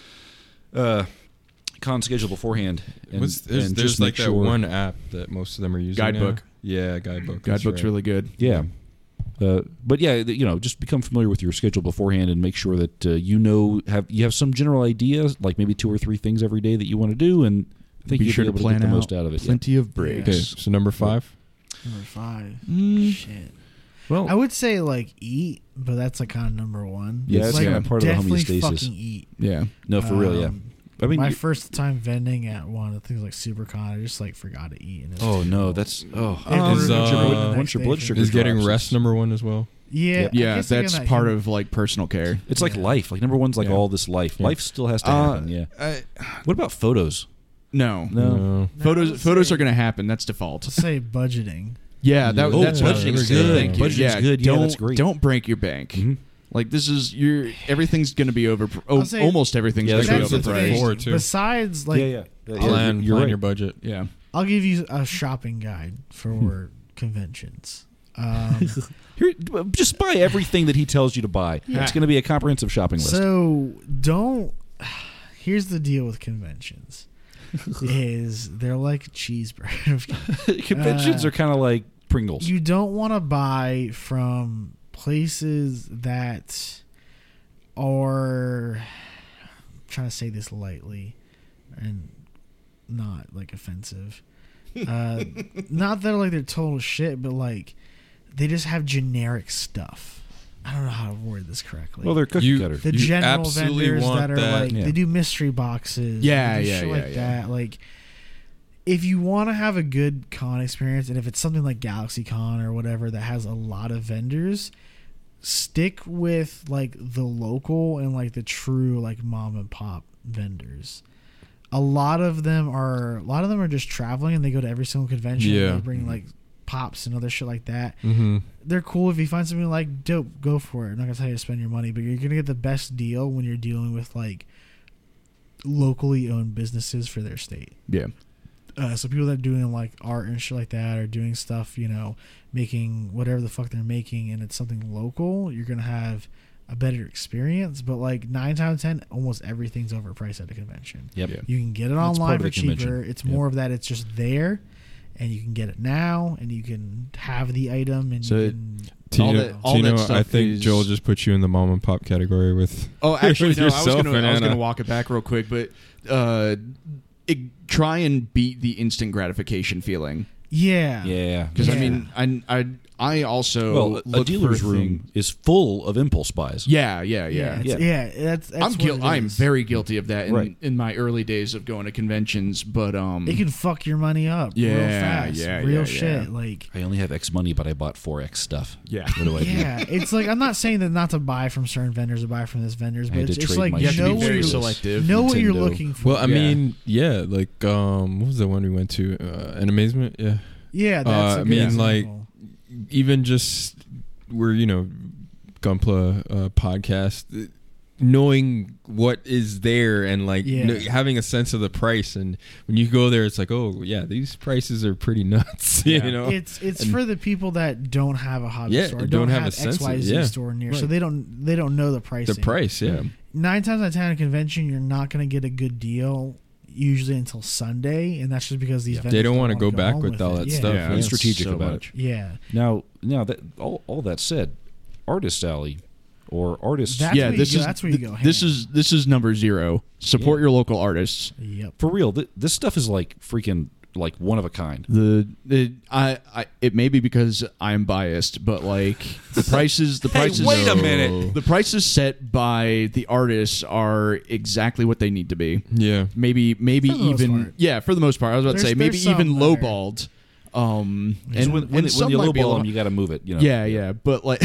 con schedule beforehand. And, There's and just like make that sure. one app that most of them are using. Guidebook. now. Yeah, Guidebook. that's Guidebook's right. really good. Yeah. But yeah, just become familiar with your schedule beforehand and make sure that you have some general idea, like maybe 2 or 3 things every day that you want to do, and I think Be you'll sure be to able plan to get the out most out of it. Yeah. plenty of Okay, breaks. so number 5. Number 5. Mm, Shit. well, I would say like eat, but that's like kind of number 1. Yeah, that's like, kind of part of the definitely homeostasis. fucking eat. yeah. No, for real, yeah. Um, I mean, my you- first time vending at one of the things like SuperCon, I just like forgot to eat. And it was oh no, terrible. that's I once ordered your a blood- drink the once your next blood day sugar for- Is getting drops, rest number 1 as well? Yeah, I Yeah, guess that's again, that part can- of like personal care. It's like Yeah. life. Like number 1's like Yeah. all this life. Yeah. Life still has to happen. Yeah. What about photos? No. No. No, Photos let's photos say- are going to happen. That's default. Let's say budgeting. Yeah, that's Oh, what I budgeting's was gonna good. think. Budgeting's Yeah, good. Yeah, Don't, that's great. Don't break your bank. Mhm. Like this is everything's going to be over. I'll say- Almost everything's Yeah, going to be that's That's the right. thing. Four, too. Besides, like, yeah. Plan You're right. your budget. Yeah. I'll give you a shopping guide for conventions. Here, just buy everything that he tells you to buy. Yeah. It's going to be a comprehensive shopping list. So don't. Here's the deal with conventions: is they're like cheeseburgers. Conventions are kind of like Pringles. You don't want to buy from places that are. I'm trying to say this lightly, and not like offensive. Not that like they're total shit, but like they just have generic stuff. I don't know how to word this correctly. Well, they're cookie You- cutter. the you general absolutely vendors want that are that. like Yeah. they do mystery boxes. Yeah, they do yeah, shit yeah, like yeah. that. Like if you want to have a good con experience, and if it's something like Galaxy Con or whatever that has a lot of vendors, stick with like the local and like the true like mom and pop vendors. A lot of them are just traveling and they go to every single convention. Yeah. And they bring like pops and other shit like that. Mm-hmm. They're cool. If you find something like dope, go for it. I'm not gonna tell you to spend your money, but you're gonna get the best deal when you're dealing with like locally owned businesses for their state. Yeah. So people that are doing like art and shit like that, or doing stuff, making whatever the fuck they're making, and it's something local, you're gonna have a better experience. But like 9 times 10, almost everything's overpriced at a convention. Yep. Yeah. You can get it That's part online of for the convention. cheaper. It's Yep. more of that it's just there, and you can get it now, and you can have the item, and So you it- can. all that I stuff think is- Joel just put you in the mom and pop category with. Oh, actually, with no. I was yourself going and to Anna. walk it back real quick, but try and beat the instant gratification feeling. Yeah. Yeah. Because I Yeah. mean, I also a look dealer's for room things- is full of impulse buys. Yeah. That's I'm what it I'm is. very guilty of that Right. in my early days of going to conventions, but It can fuck your money up real Yeah, fast. yeah, real yeah, shit. yeah. Like, I only have X money, but I bought 4X stuff. Yeah. What do I do? yeah, it's like I'm not saying that not to buy from certain vendors or buy from this vendors, I but had it's to trade like my you have to know be what very you're selective. know what you're Nintendo. looking for. Well, I Yeah. mean, yeah, like what was the one we went to? An Amazement, yeah. yeah, that's a I good mean, like, example. Even just we're Gunpla podcast, knowing what is there and like Yeah. having a sense of the price, and when you go there, it's like, oh yeah, these prices are pretty nuts. Yeah. You know, It's And- for the people that don't have a hobby Yeah, store, don't have a have sense of- XYZ yeah. store near, so Right. they don't know the pricing. the price, yeah. 9 times out of 10 at a convention, you're not going to get a good deal usually until Sunday, and that's just because these vendors They don't want to wanna go back home with all it. that Yeah. stuff. Yeah, Be it's strategic so about much. it. Yeah, Now that all that said, Artist Alley or Artist That's yeah, where you this go- is that's where you go this ham. is number 0. Support Yeah. your local artists. Yep. for real. This stuff is like freaking like one of a kind. It may be because I'm biased, but like the prices wait a minute. the prices set by the artists are exactly what they need to be. Yeah. Maybe For the most even part. yeah, for the most part. I was about to say There's maybe even some that are- lowballed. And when and some you might be a lowball little- them, you got to move it. You know. yeah, but like,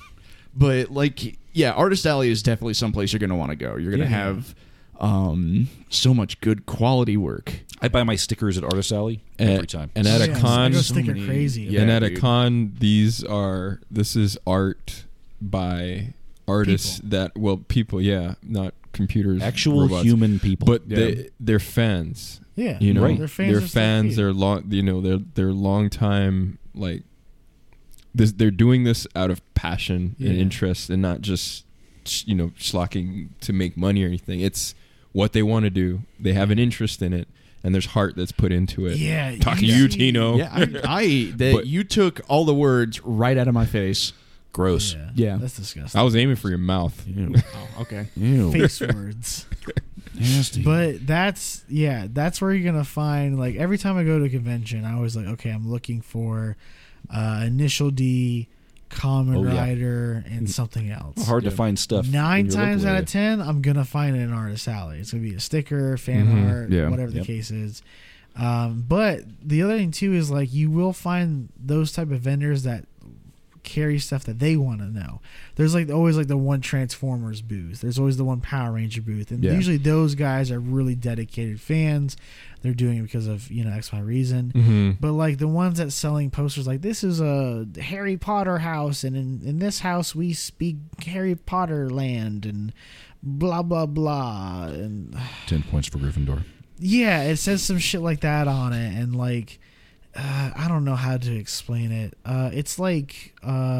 Artist Alley is definitely someplace you're going to want to go. You're going to Yeah. have so much good quality work. I buy my stickers at Artist Alley every time. And at a Yeah, con, I go so sticker many- crazy. Yeah, and at dude. a con, this is art by artists people, yeah, not computers, Actual robots. human people. But Yeah. they're fans. Yeah, You know, Right. They're fans. They're of stuff fans. too. They're long. They're long time like this. They're doing this out of passion and Yeah. interest, and not just slocking to make money or anything. It's what they want to do. They have an interest in it, and there's heart that's put into it. Yeah, Talking to you you, see- Tino. Yeah, But- you took all the words right out of my face. Gross. Yeah. that's disgusting. I was aiming for your mouth. Oh, okay. Ew. Face words. Nasty. But that's where you're gonna find, like, every time I go to a convention, I always like, okay, I'm looking for Initial D, Common Oh, yeah. Rider, and something else. Hard to find stuff. 9 in your times local out area. of 10, I'm gonna find it in Artist Alley. It's gonna be a sticker, fan art, Yeah. whatever the Yep. case is. But the other thing too is, like, you will find those type of vendors that carry stuff that they want to know. There's always the one Transformers booth. There's always the one Power Ranger booth, and Yeah. usually those guys are really dedicated fans. They're doing it because of X, Y reason. Mm-hmm. But like the ones that selling posters, like, this is a Harry Potter house, and in this house we speak Harry Potter land, and blah blah blah, and 10 points for Gryffindor. yeah, it says some shit like that on it, and like I don't know how to explain it. It's like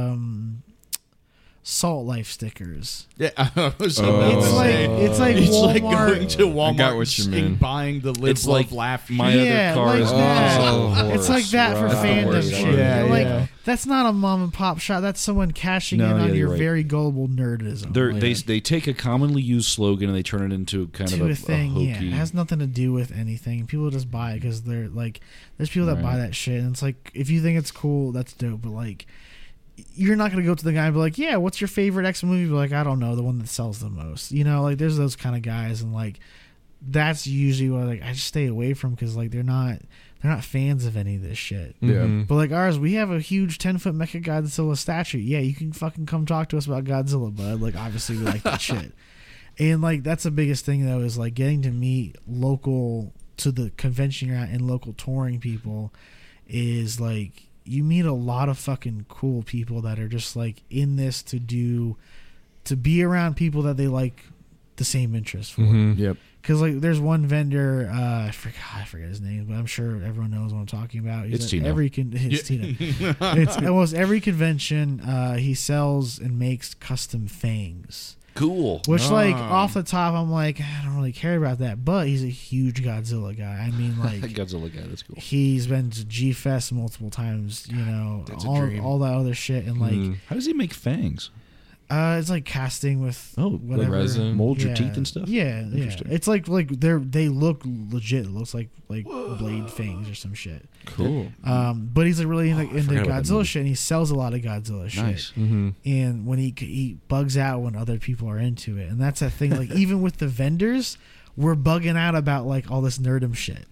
Salt Life stickers. Yeah, I was Oh. about to It's like say. it's like It's Walmart. like going to Walmart I got what you and mean. buying the Live, It's Love, like Laugh. my Yeah, other car like is that. also It's like that for Right. fandom Right. shit. Yeah, Like, yeah. that's not a mom and pop shop. That's someone cashing No, in yeah, on you're your right. very gullible nerdism. They take a commonly used slogan and they turn it into kind to of a thing. Yeah, hokey. it has nothing to do with anything. People just buy it because they're like, there's people that buy Right. that shit, and it's like, if you think it's cool, that's dope. But like, you're not gonna go to the guy and be like, yeah, what's your favorite X movie? Be like, I don't know, the one that sells the most. Like, there's those kind of guys, and like, that's usually what I just stay away from, because like they're not fans of any of this shit. Mm-hmm. But like ours, we have a huge 10-foot Mecha Godzilla statue. Yeah, you can fucking come talk to us about Godzilla, bud. Like, obviously we like that shit. And like, that's the biggest thing though, is like getting to meet local, to the convention you're at, and local touring people, is like, you meet a lot of fucking cool people that are just like in this to be around people that they like the same interest for. Mm-hmm. Yep. Because like, there's one vendor, I forget his name, but I'm sure everyone knows what I'm talking about. It's at Tino. It's Tino. It's almost every convention. He sells and makes custom fangs. Cool. Which, like, off the top, I'm like, I don't really care about that. But he's a huge Godzilla guy. I mean, like, Godzilla guy. That's cool. he's been to G-Fest multiple times. That's a dream. All that other shit, and like, How does he make fangs? It's like casting with whatever resin. Mold your teeth and stuff. Yeah, yeah. It's like they look legit. It looks like blade fangs or some shit. Cool. But he's like really into forgot about that Godzilla movie. shit, and he sells a lot of Godzilla shit. Nice. And when he bugs out when other people are into it, and that's that thing. Like even with the vendors, we're bugging out about like all this nerdum shit.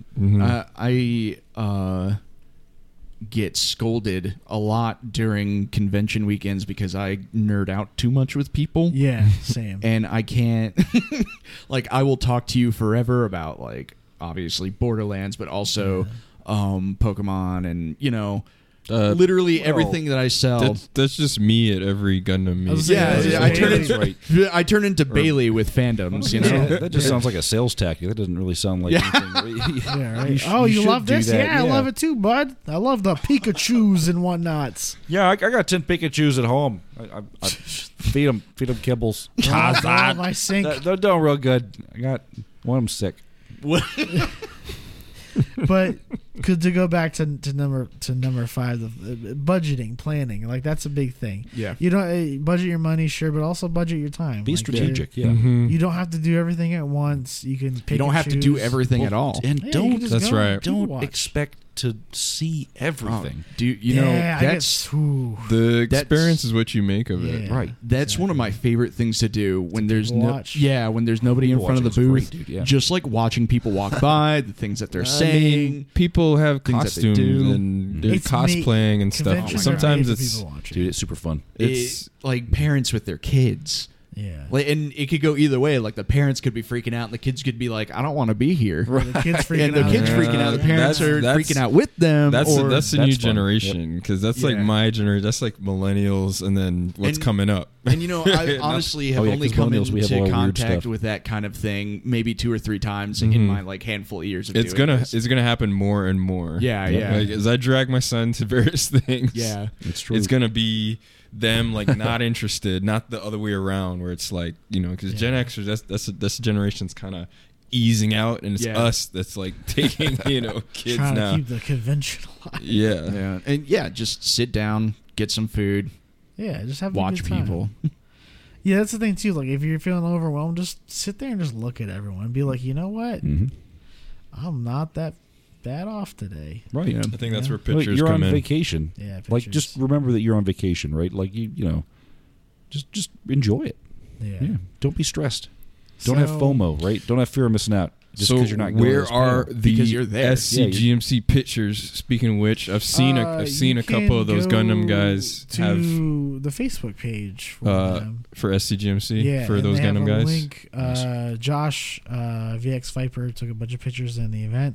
I get scolded a lot during convention weekends because I nerd out too much with people. Yeah, same. And I can't like I will talk to you forever about like obviously Borderlands, but also Pokemon and literally everything that I sell. That's just me at every Gundam meet. I turn into Bailey with fandoms, That just sounds like a sales tactic. That doesn't really sound like anything. Yeah, right. You love this? Yeah, I love it too, bud. I love the Pikachus and whatnots. Yeah, I got 10 Pikachus at home. I feed them kibbles. My sink. They're doing real good. I got one of them sick. But to go back to number 5, the budgeting, planning, like that's a big thing. Yeah, you don't budget your money, sure, but also budget your time. Be strategic. Yeah, you don't have to do everything at once. You can pick. You don't have to do everything at all, and don't watch. expect to see everything. That's the experience is what you make of it. Right. That's one of my favorite things to do when there's watch. when there's nobody in front of the booth. Great, dude, just like watching people walk by, the things that they're saying. People have Things that they costumes do. and they're cosplaying and stuff. Conventions are Sometimes made for it's people watching. Dude, it's super fun. It's like parents with their kids. Yeah. Like, and it could go either way. Like the parents could be freaking out, and the kids could be like, "I don't want to be here." The kids freaking And the out. kids freaking out. The parents are That's- freaking out with them. That's or, the new that's fun. generation because that's like Yeah. my generation. That's like millennials, and then what's And- coming up. and I honestly have only 'cause come millennials, we have all into weird contact stuff. with that kind of thing maybe 2 or 3 times in my like handful of years of It's doing gonna this. happen more and more. Yeah, yeah. Like, as I drag my son to various things, Yeah. It's true. it's gonna be them like not interested, not the other way around. Where it's like because Gen Xers, that's a generation's kind of easing out, and it's us that's like taking kids Trying now. to keep the convention alive. Yeah. And just sit down, get some food, Yeah, just have a watch good time. people. Yeah, that's the thing too. Like if you're feeling overwhelmed, just sit there and just look at everyone and be like, you know what? I'm not that bad off today. Right. Yeah. I think that's where Well, pictures you're come on in. vacation. Yeah, Like, pictures. just remember that you're on vacation, right? Like, just enjoy it. Yeah. Yeah. Don't be stressed. Don't have So- FOMO, right? Don't have fear of missing out. Just because you're not going where to are the Because you're there. SCGMC pictures? Speaking of which, I've seen You a couple of those can Gundam go guys to have the Facebook page for them. for SCGMC Yeah, for and those they have Gundam a guys. Link. Josh VX Viper took a bunch of pictures in the event.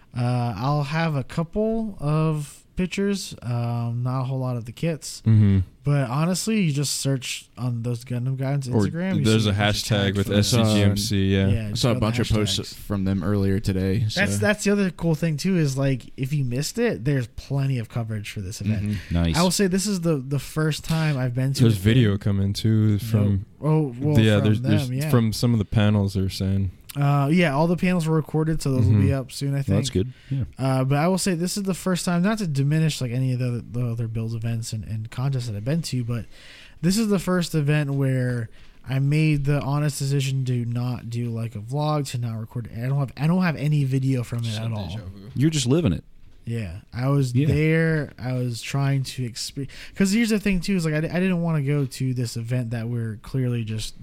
I'll have a couple of pictures, not a whole lot of the kits. Mm-hmm. But honestly, you just search on those Gundam guys' Or Instagram. you there's see a bunch of hashtag tags with for them. SCGMC. Yeah. I just saw a go to bunch of the posts hashtags. from them earlier today. So. That's the other cool thing too is like if you missed it, there's plenty of coverage for this event. Nice. I will say this is the first time I've been to. There's a thing- video coming too from from from them, from some of the panels they're saying. all the panels were recorded, so those will be up soon. I think Well, that's good. Yeah. But I will say this is the first time, not to diminish like any of the other Builds events and contests that I've been to, but this is the first event where I made the honest decision to not do like a vlog, to not record. I don't have any video from it at all. You're just living it. Yeah, I was there. I was trying to experience. Because here's the thing too: is like I didn't want to go to this event that we're clearly just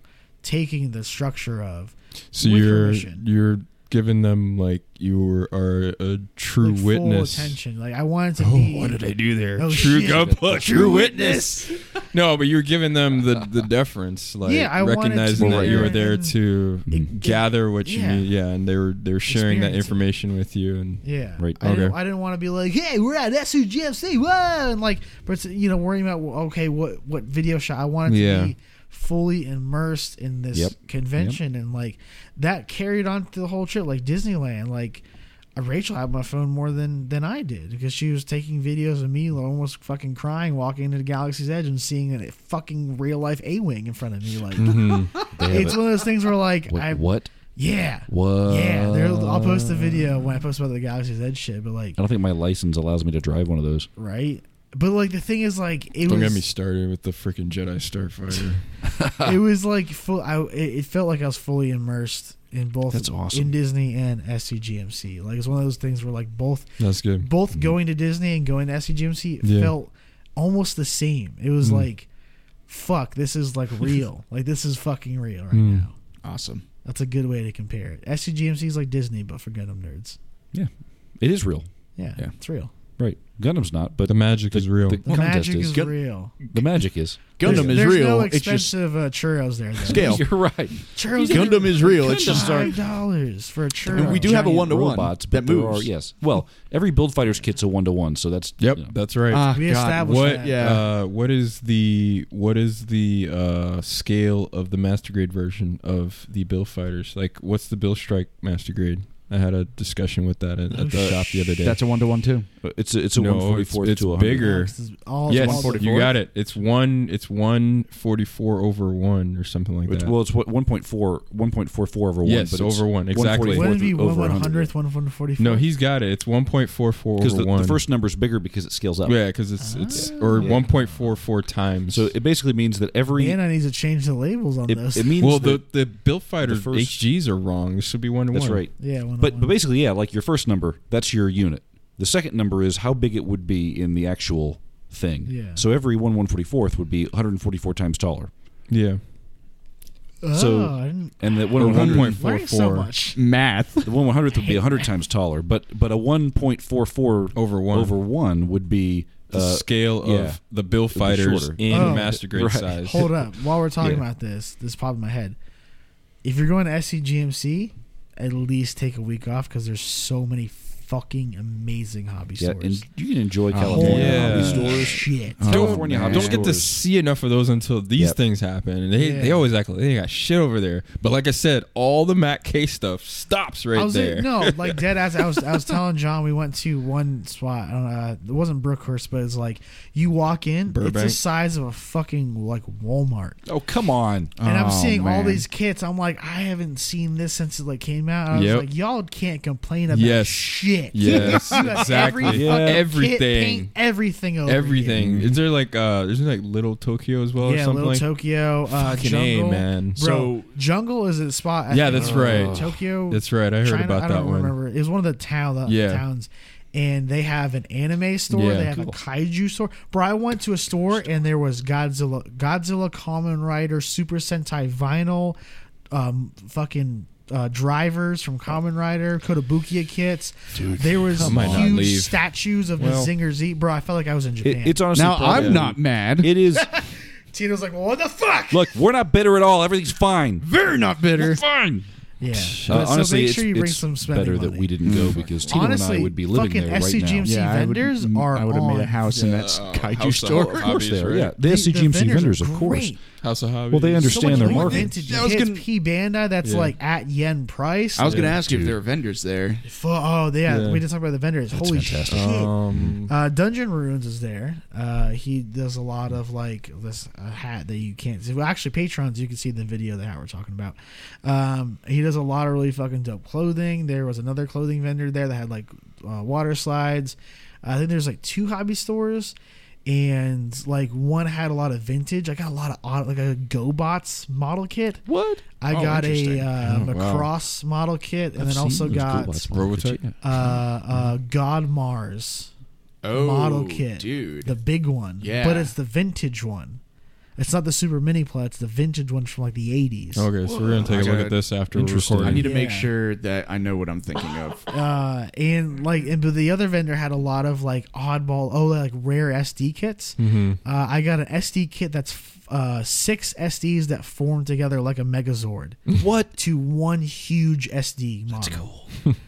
taking the structure of. So with you're permission. giving them like you are a true Like, witness. Full attention. Like I wanted to be. What did I do there? Oh, true shit. Gunpla, true witness. No, but you're giving them the deference, like Yeah, I wanted to recognizing be that you there were there and to gather what you yeah. need. Yeah, and they were sharing that Experience it. information with you. And Yeah, Right. I didn't want to be like, hey, we're at SUGFC, whoa, and like, but worrying about what video shot. I wanted to be fully immersed in this convention, and like that carried on to the whole trip. Like Disneyland, like Rachel had my phone more than I did because she was taking videos of me almost fucking crying walking into the Galaxy's Edge and seeing a fucking real life A-wing in front of me. Like it's one of those things where like What? Yeah. What? Yeah. I'll post the video when I post about the Galaxy's Edge shit, but like I don't think my license allows me to drive one of those. right. But like the thing is, like it Don't was. get me started with the freaking Jedi Starfighter. It was like full. It felt like I was fully immersed in both. That's awesome. In Disney and SCGMC. Like it's one of those things where like both That's good. going to Disney and going to SCGMC Yeah. felt almost the same. It was like, fuck, this is like real. Like this is fucking real right now. Awesome. That's a good way to compare it. SCGMC is like Disney, but for Gundam nerds. Yeah, it is real. Yeah, Yeah. it's real. Right. Gundam's not, but The magic is real. The contest magic is Gun- real. The magic is. Gundam is There's real. no It's just expensive churros there. Though. scale. You're right. Churros Gundam is real. It's just our. $5 for a churro. We do have a Giant 1-to-1 robots, that but there moves. are yes. Well, every Build Fighters kit's a 1-to-1, so that's Yep, you know. that's right. Ah, We God. established What? that. Yeah. What is the scale of the master grade version of the Bill Fighters? Like, what's the Bill Strike master grade? I had a discussion with that at the shop the other day. That's a 1-to-1 too. It's a No, 144th it's to 100. bigger. Yes, 144th? you got it. It's 144 over 1 or something like that. Well, it's what 1.44 over 1. Yes, but it's over 1, exactly. 144th Wouldn't it be over 1 100. 100th, 144th? No, he's got it. It's 1.44 Because over 1. the first number's bigger because it scales up. Yeah, because it's or 1.44 times. So it basically means that every Man, I need to change the labels on this. it means well, that, the Bill Fighter the first- HGs are wrong. This should be 1 to 1. that's right. yeah, 1 But basically, yeah, like your first number, that's your unit. The second number is how big it would be in the actual thing. Yeah. So every 1/144th would be 144 times taller. Yeah. so- I didn't And the Or 1/100 learn so 1.44 much. Math. the 1/100th would be 100 times taller, but a 1.44 over 1. over 1 would be the scale yeah. of the Bill be Fighters shorter. in Oh. master grade Right. size. Hold up. While we're talking Yeah. about this popped in my head. If you're going to SCGMC, at least take a week off because there's so many fucking amazing hobby yeah, stores. and you can enjoy California yeah. hobby Holy stores. shit. California man. hobby Don't get to stores. see enough of those until these Yep. things happen. They Yeah. they always act like they got shit over there. But like I said, all the Matt K stuff stops right I was there. no, like dead ass. I was telling John we went to one spot. It wasn't Brookhurst, but it's like you walk in, it's Burbank. the size of a fucking like Walmart. Oh, come on. And I'm Oh, seeing all man. these kits. I'm like, I haven't seen this since it like came out. I was Yep. like, y'all can't complain about Yes. shit. Yes, You got exactly. Every Yeah. fucking Everything. kit, paint, everything over Everything. here. Is there like there's like Little Tokyo as well or Yeah, something Little like Tokyo, Fucking Jungle, A, man. Bro, So- Jungle is a spot. I Yeah, think, that's right. Tokyo. That's right. I heard China, about I that don't one. remember. It was one of the towns, and they have an anime store. Yeah, they have a kaiju store. Bro, I went to a store and there was Godzilla, Kamen Rider, Super Sentai vinyl, fucking drivers from Kamen Rider, Kotobukiya kits. Dude, there was I might not huge leave. statues of Well- Mazinger Z. Bro, I felt like I was in Japan. It's honestly Now probably- I'm not mad. It is. Tito's like, well, what the fuck? Look, we're not bitter at all. Everything's fine. Very not bitter. Fine. Yeah. Honestly, so make it's, sure you bring it's some spending better that money. we didn't go because Tino Honestly, and I would be living fucking there right now. SCGMC vendors are I would have made a on. house in that kaiju House of store. Of course Hobbies, they are. right? Yeah, the SCGMC vendors, are of course. great. House of Hobbies. Well, they So understand much their more market. vintage I was kits, gonna- P Bandai that's Yeah. like at yen price. I was going to Yeah, ask you if dude. there were vendors there. Oh, yeah, Yeah. we didn't talk about the vendors. Holy fantastic. shit! Dungeon Runes is there. He does a lot of like this hat that you can't see. Well, actually, patrons, you can see the video that we're talking about. He does a lot of really fucking dope clothing. There was another clothing vendor there that had like water slides. I think there's like 2 hobby stores. And like one had a lot of vintage. I got a lot of like a GoBots model kit. What? I Oh, got a interesting. Macross model kit, and then also got Robotech? God Mars Oh, model kit, dude. the big one. Yeah. But it's the vintage one. It's not the super mini plat. It's the vintage one from like the 80s. Okay, so we're gonna take a look at this after we're Interesting. recording. I need to make Yeah. sure that I know what I'm thinking of. But the other vendor had a lot of like oddball, like rare SD kits. Mm-hmm. I got an SD kit that's 6 SDs that form together like a Megazord. What? To one huge SD model. That's cool.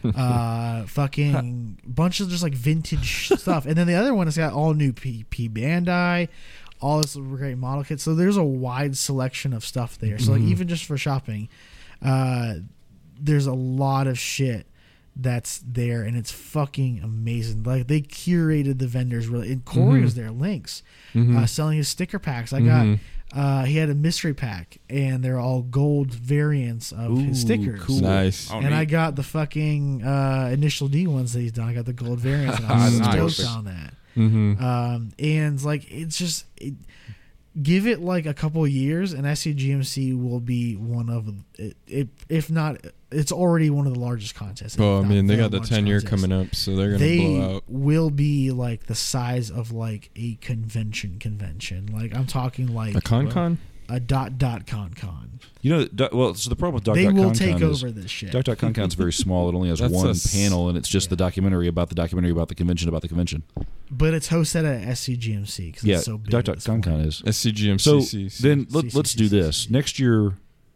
Fucking bunch of just like vintage stuff. And then the other one has got all new P Bandai, all this great model kits. So there's a wide selection of stuff there. So like even just for shopping, there's a lot of shit that's there, and it's fucking amazing. Like they curated the vendors really. And Corey was there, Lynx, selling his sticker packs. I got. He had a mystery pack, and they're all gold variants of his stickers. cool. Nice. Oh, And I neat. got the fucking Initial D ones that he's done. I got the gold variants, and I was Nice. stoked on that. And like it's just give it like a couple of years, and SCGMC will be one of it, if not, it's already one of the largest contests. Well, I mean, they got the 10-year coming up, so they're gonna blow out. Will be like the size of like a convention. Like I'm talking like a con. A con. You know, well, so the problem with they will .con take is over this shit. .con is very small. It only has That's one panel, and it's just the documentary about the convention about the convention. But it's hosted at SCGMC because it's so big. .con is SCGMC. So then let's do this next year.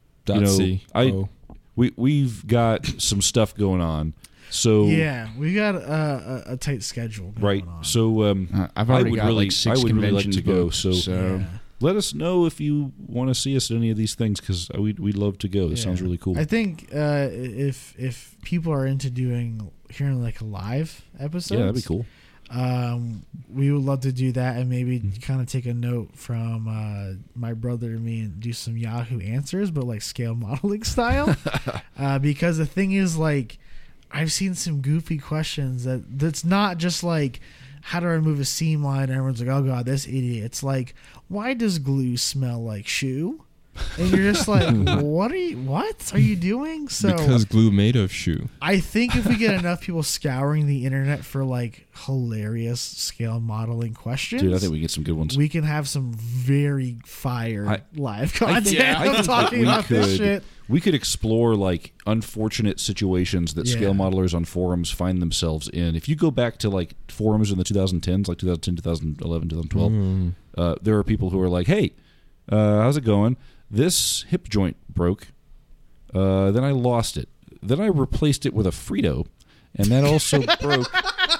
We've got some stuff going on. So yeah, we got a tight schedule going on. So I've already got really, like 6 I would really like conventions to go. booked, So Yeah. let us know if you want to see us at any of these things because we'd love to go. This sounds really cool. I think if people are into hearing like a live episode, Yeah, that'd be cool. We would love to do that and maybe kind of take a note from my brother and me and do some Yahoo answers, but like scale modeling style. Because the thing is, like, I've seen some goofy questions that's not just like, how to remove a seam line? And everyone's like, oh god, this idiot. It's like, why does glue smell like shoe? And you're just like, what are you doing? So because glue made of shoe. I think if we get enough people scouring the internet for like hilarious scale modeling questions, Dude, I think we get some good ones. we can have some very fire live content. I I'm think talking about this shit. We could explore like unfortunate situations that scale modelers on forums find themselves in. If you go back to like forums in the 2010s, like 2010, 2011, 2012, there are people who are like, hey, how's it going? This hip joint broke. Then I lost it. Then I replaced it with a Frito, and that also broke.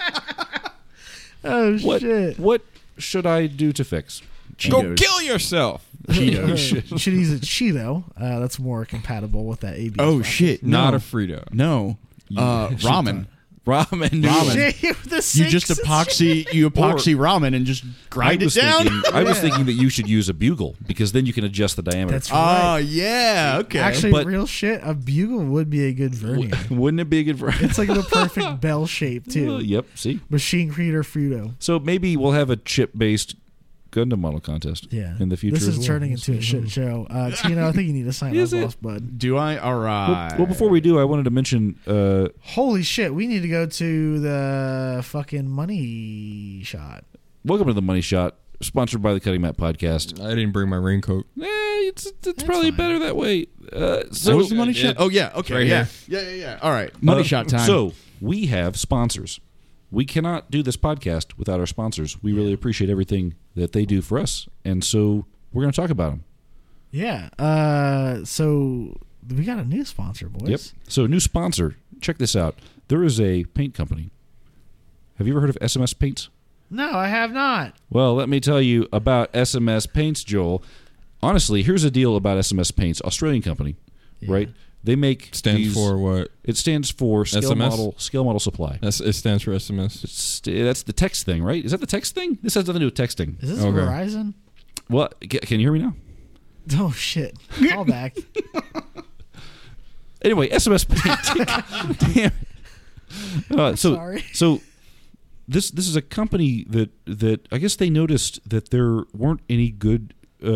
Oh, shit. What should I do to fix? Go kill yourself. You should use a Cheeto. That's more compatible with that AB. Oh shit! Not No. a Frito. No, ramen. Ramen. You just epoxy ramen and just grind it down. I was thinking that you should use a bugle because then you can adjust the diameter. That's right. Oh yeah, okay. Actually, But- real shit, a bugle would be a good vernier. Wouldn't it be a good for? It's like the perfect bell shape too. Yep. See. Machine creator Frito. So maybe we'll have a chip-based Gundam model contest. Yeah. In the future. This as is well. turning into a shit show. Tino, I think you need to sign Is us it? off, bud. Do I? All right. Well, before we do, I wanted to mention. Holy shit, we need to go to the fucking money shot. Welcome to the Money Shot, sponsored by the Cutting Mat Podcast. I didn't bring my raincoat. It's probably fine. better that way. So was the money shot? Oh yeah. Okay. Right yeah. here. Yeah. All right. Money shot time. So we have sponsors. We cannot do this podcast without our sponsors. We really appreciate everything that they do for us, and so we're going to talk about them. Yeah. So we got a new sponsor, boys. Yep. So new sponsor. Check this out. There is a paint company. Have you ever heard of SMS Paints? No, I have not. Well, let me tell you about SMS Paints, Joel. Honestly, here's a deal about SMS Paints. Australian company, right? They make Stands these- for what? It stands for scale SMS? model supply. It stands for SMS. That's the text thing, right? Is that the text thing? This has nothing to do with texting. Is this Okay. Verizon? What? Can you hear me now? Oh shit! Call back. Anyway, SMS Paint. Damn. Sorry. So this is a company that I guess they noticed that there weren't any good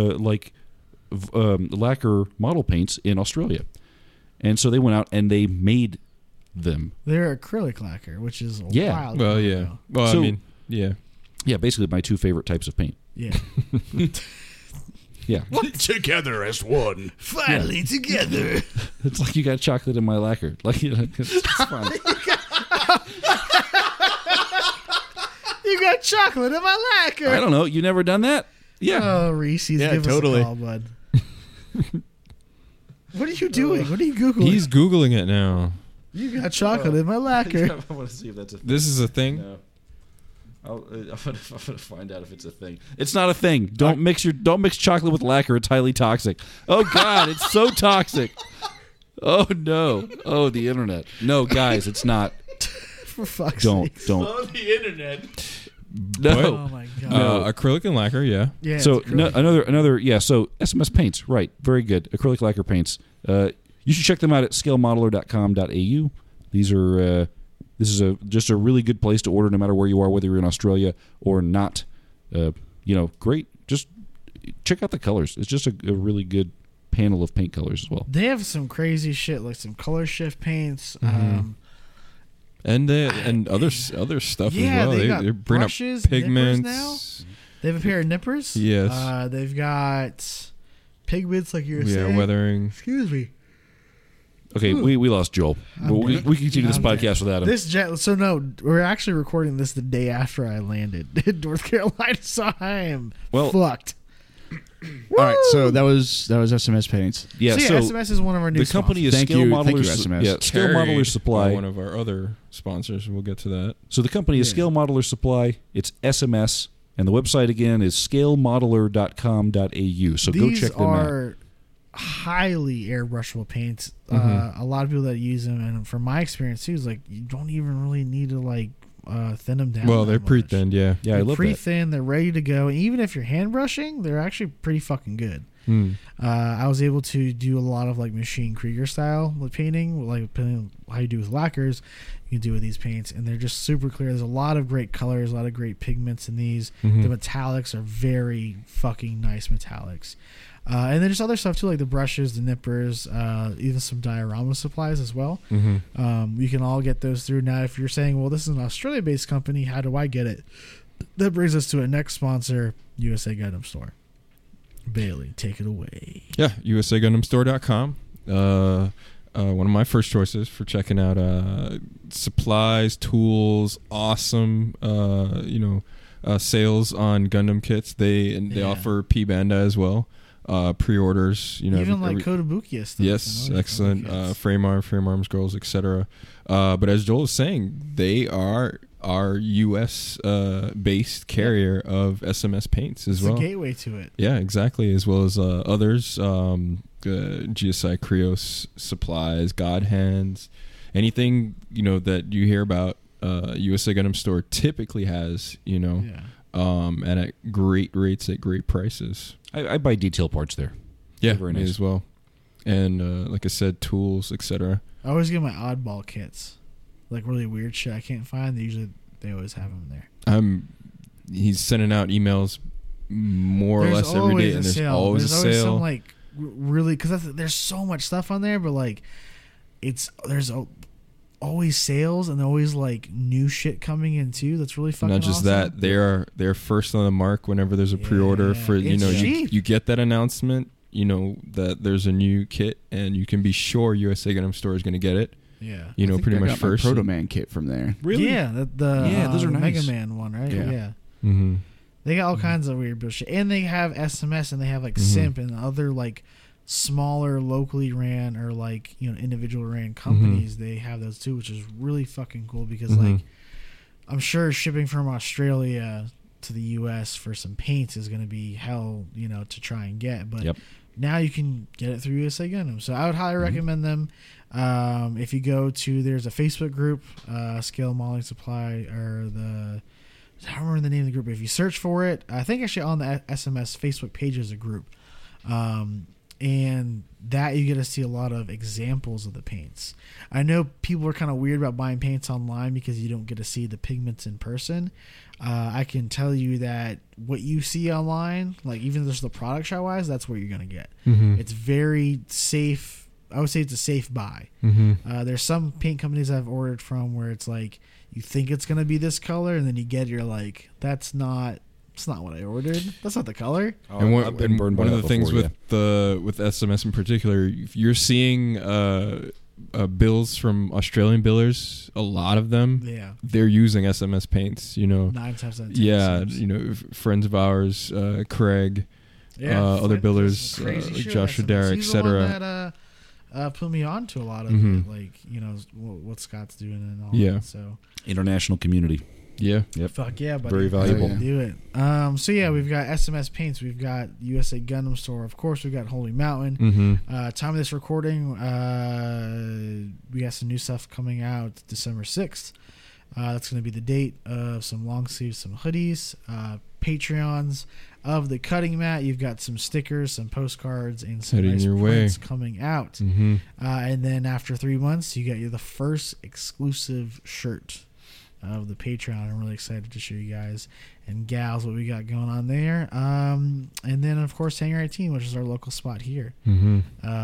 lacquer model paints in Australia, and so they went out and they made them. They're acrylic lacquer, which is Yeah. wild. Well, yeah. Well, So- I mean, yeah. Yeah, basically my two favorite types of paint. Yeah. Yeah, together as one. Finally together. it's like you got chocolate in my lacquer. Like it's fine. You got chocolate in my lacquer. I don't know. You never done that? Yeah. Oh, Reese's, Yeah, give totally. us a call, bud. What are you doing? What are you Googling? He's Googling it now. You got chocolate in my lacquer. I want to see if that's a thing. This is a thing? No. I'm gonna find out if it's a thing. It's not a thing. Don't mix chocolate with lacquer. It's highly toxic. Oh God, it's so toxic. Oh no. Oh, the internet. No, guys, it's not. For fuck's Don't. sake. On the internet. No. Oh my god. Acrylic and lacquer, yeah. Yeah. So it's acrylic. another yeah. So SMS paints, right? Very good. Acrylic lacquer paints. You should check them out at scalemodeler.com.au. These are This is just a really good place to order, no matter where you are, whether you're in Australia or not. Great. Just check out the colors. It's just a really good panel of paint colors as well. They have some crazy shit, like some color shift paints. And other stuff Yeah, as well. they got They bring up brushes, pigments. nippers now. They have a pair of nippers. Yes. They've got pigments, like you were saying. Yeah, weathering. Excuse me. Okay, we lost Joel. We dead. can continue this I'm podcast without him. So no, we're actually recording this the day after I landed in North Carolina, so I am fucked. All right, so that was SMS Paints. Yeah, so SMS is one of our new the company is Thank Scale you, Modelers. SMS. Yeah, Scale Carried Modeler by Supply. one of our other sponsors. We'll get to that. So the company is Scale Modeler Supply. It's SMS, and the website again is scalemodeler.com.au. So go check them out. These are highly airbrushable paints. Mm-hmm. A lot of people that use them, and from my experience too, is like you don't even really need to thin them down. Well, they're that much. pre-thinned, yeah. Yeah, I They're love that. pre-thin. They're ready to go. And even if you're hand brushing, they're actually pretty fucking good. I was able to do a lot of like machine Krieger style with painting, like depending on how you do with lacquers, you can do with these paints, and they're just super clear. There's a lot of great colors, a lot of great pigments in these. The metallics are very fucking nice metallics. And then just other stuff too, like the brushes, the nippers, even some diorama supplies as well. You can all get those through. Now, if you're saying, well, this is an Australia-based company, how do I get it? That brings us to our next sponsor, USA Gundam Store. Bailey, take it away. Yeah, USAGundamStore.com. One of my first choices for checking out supplies, tools, awesome, sales on Gundam kits. They offer P-Banda as well. Pre-orders, even like Kotobukiya stuff. Yes, excellent. Frame Arms Girls, etc. But as Joel was saying, they are our U.S. based carrier of SMS paints as well. It's a gateway to it. Yeah, exactly. As well as others, GSI Krios supplies, God Hands, anything that you hear about. USA Gundam Store typically has and at great rates at great prices. I buy detail parts there. Yeah, very me nice as well. And like I said, tools, etc. I always get my oddball kits, like really weird shit I can't find. They always have them there. He's sending out emails more or less every day, and there's always a sale. Some like really, because there's so much stuff on there, but like there's always sales and always like new shit coming in too. That's really fucking. Not just awesome. that, they're first on the mark whenever there's a pre-order for you get that announcement. That there's a new kit, and you can be sure USA Gundam Store is going to get it. Yeah, pretty much first. Proto Man kit from there. Really? Yeah, those are nice. Mega Man one, right? Yeah. Mm-hmm. They got all kinds of weird bullshit, and they have SMS, and they have like Simp and other like smaller locally ran or like individual ran companies. They have those too, which is really fucking cool because like I'm sure shipping from Australia to the US for some paints is going to be hell to try and get, but now you can get it through USA Gundam, so I would highly recommend them. If you go to, there's a Facebook group, Scale Modeling Supply, or I don't remember the name of the group, but if you search for it, I think actually on the SMS Facebook page is a group. And that you get to see a lot of examples of the paints. I know people are kind of weird about buying paints online because you don't get to see the pigments in person. I can tell you that what you see online, like even just the product shot wise, that's what you're going to get. It's very safe. I would say it's a safe buy. There's some paint companies I've ordered from where it's like you think it's going to be this color, and then you get it, you're like, it's not what I ordered. That's not the color. And I've been burned by one of that the things before, with SMS in particular, if you're seeing bills from Australian billers, a lot of them, they're using SMS paints. 9 times out of 10. Yeah, friends of ours, Craig, other billers like Joshua Derrick, etc. Put me on to a lot of it, like what Scott's doing and all that. So international community. Yeah. Yep. Fuck yeah, buddy. Very valuable. Do it. So yeah, we've got SMS paints. We've got USA Gundam Store. Of course, we've got Holy Mountain. Time of this recording, we got some new stuff coming out December 6th. That's going to be the date of some long sleeves, some hoodies, Patreons of the Cutting Mat. You've got some stickers, some postcards, and some Heading nice your way. prints coming out. Mm-hmm. And then after 3 months, you get the first exclusive shirt of the Patreon. I'm really excited to show you guys and gals what we got going on there. And then, of course, Hangar 18, which is our local spot here. Mm-hmm.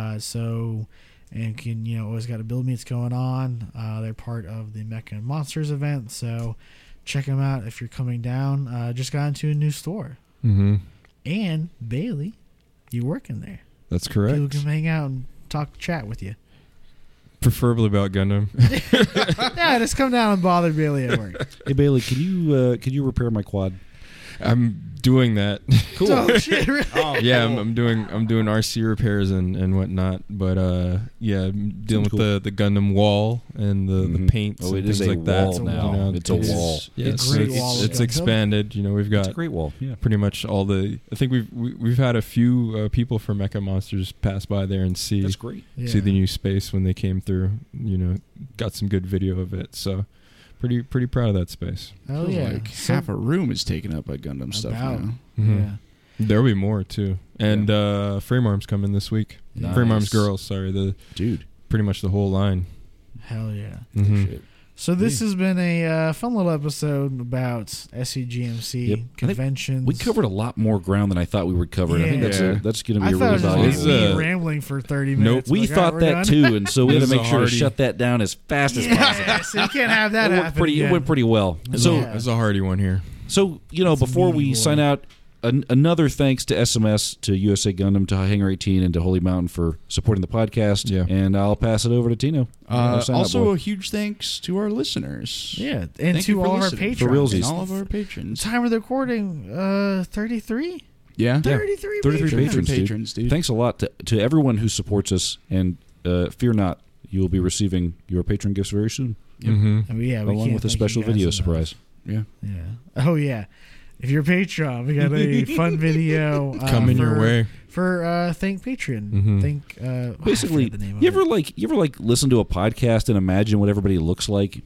And can always got a build meets going on. They're part of the Mecha and Monsters event, so check them out if you're coming down. Just got into a new store. Mm-hmm. And Bailey, you work in there. That's correct. People can hang out and chat with you. Preferably about Gundam. Yeah, just come down and bother Bailey at work. Hey Bailey, can you repair my quad? I'm doing that. Cool. Oh shit! Really? Yeah, I'm doing RC repairs and whatnot. But yeah, I'm dealing with Sounds the Gundam wall and the paints Oh, and it is things a like that. wall now. It's a wall. Yes, A great wall of it's Gundam. expanded. We've got It's a great wall. Yeah. pretty much all the. I think we've had a few people from Mecha Monsters pass by there and see That's great. Yeah. the new space when they came through. Got some good video of it. So pretty proud of that space. Oh Feels yeah, like So- half a room is taken up by Gundam stuff About. now. Mhm. Yeah. There'll be more too. And Frame Arms coming this week. Nice. Frame Arms Girls, sorry, Dude. pretty much the whole line. Hell yeah. Mhm. Shit. So this has been a fun little episode about SCGMC Yep. I think conventions. We covered a lot more ground than I thought we would cover. and I think Yeah. that's going to I be a thought it really was just valuable. like me It's, rambling for 30 nope. minutes. We Like, thought all right, that we're done. too, and so we had This to is make a sure to hardy- shut that down as fast as possible. Yeah, so you can't have that It happen. went pretty well. So- So, Yeah. There's a hardy one here. It's a before meaty we boy. sign out, another thanks to SMS, to USA Gundam, to Hangar 18, and to Holy Mountain for supporting the podcast. Yeah. And I'll pass it over to Tino. Sign out, Also, boy. a huge thanks to our listeners. Yeah, and Thank you to for all of our listening. patrons. For realsies. And all of our patrons. Time of the recording, 33? Yeah. 33 33 patrons. patrons, dude. dude. Thanks a lot to everyone who supports us, and fear not, you will be receiving your patron gifts very soon, Mm-hmm. Oh, yeah, we along can't with a thank special you guys video enough. surprise. Yeah. Yeah. Oh, yeah. If you're a Patreon, we got a fun video Coming your way. for Thank Patreon. Mhm. Thank I Basically, forget the name of you ever it. like listen to a podcast and imagine what everybody looks like?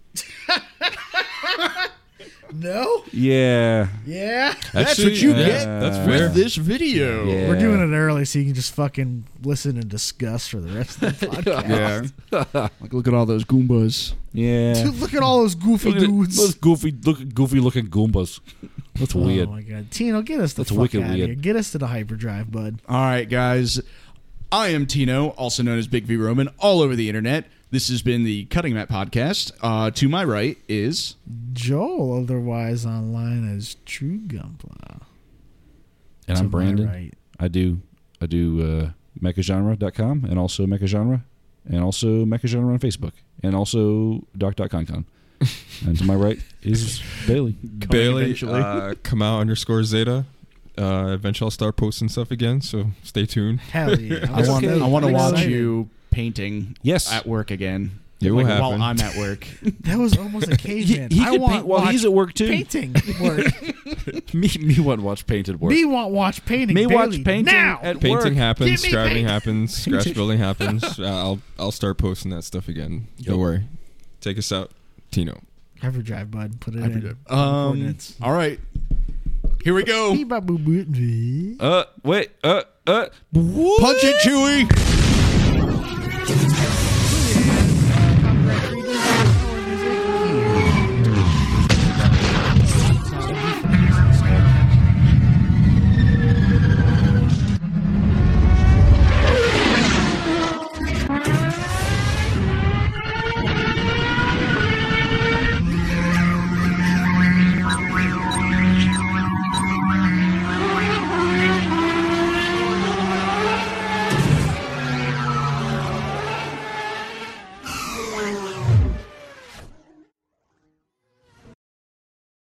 No? Yeah. Yeah. That's what you yeah, get That's with fair. this video. Yeah. We're doing it early so you can just fucking listen and discuss for the rest of the podcast. Yeah. Like, look at all those Goombas. Yeah. Dude, look at all those goofy Look at dudes. those goofy looking Goombas. That's weird. Oh my god, Tino, get us the That's fuck wicked out of weird. here. Get us to the hyperdrive, bud. All right, guys. I am Tino, also known as Big V Roman, all over the internet. This has been the Cutting Mat Podcast. To my right is... Joel, otherwise online as True Gunpla. And To I'm my Brandon. right. I do mechagenre.com and also mechagenre and also mechagenre on Facebook and also doc.concon. And to my right is Bailey. Bailey, eventually. Kamau_Zeta. Eventually I'll start posting stuff again, so stay tuned. Hell yeah. I want to I'm watch excited. you painting Yes. at work again. It will While happen. I'm at work. That was almost a caveman. He I could want paint while watch he's at work too. painting work. me want to watch painted work. Me want watch painting. Me watch Bailey, painting now. at Painting work. happens, Give me scribing paint. happens, scratch building happens. I'll start posting that stuff again. Don't worry. Take us out, Tino. Hyperdrive, bud. Put it in. Hyperdrive. Coordinates. All right. Here we go. Beep, bop, boop, boop, boop. Wait. Punch it, Chewie.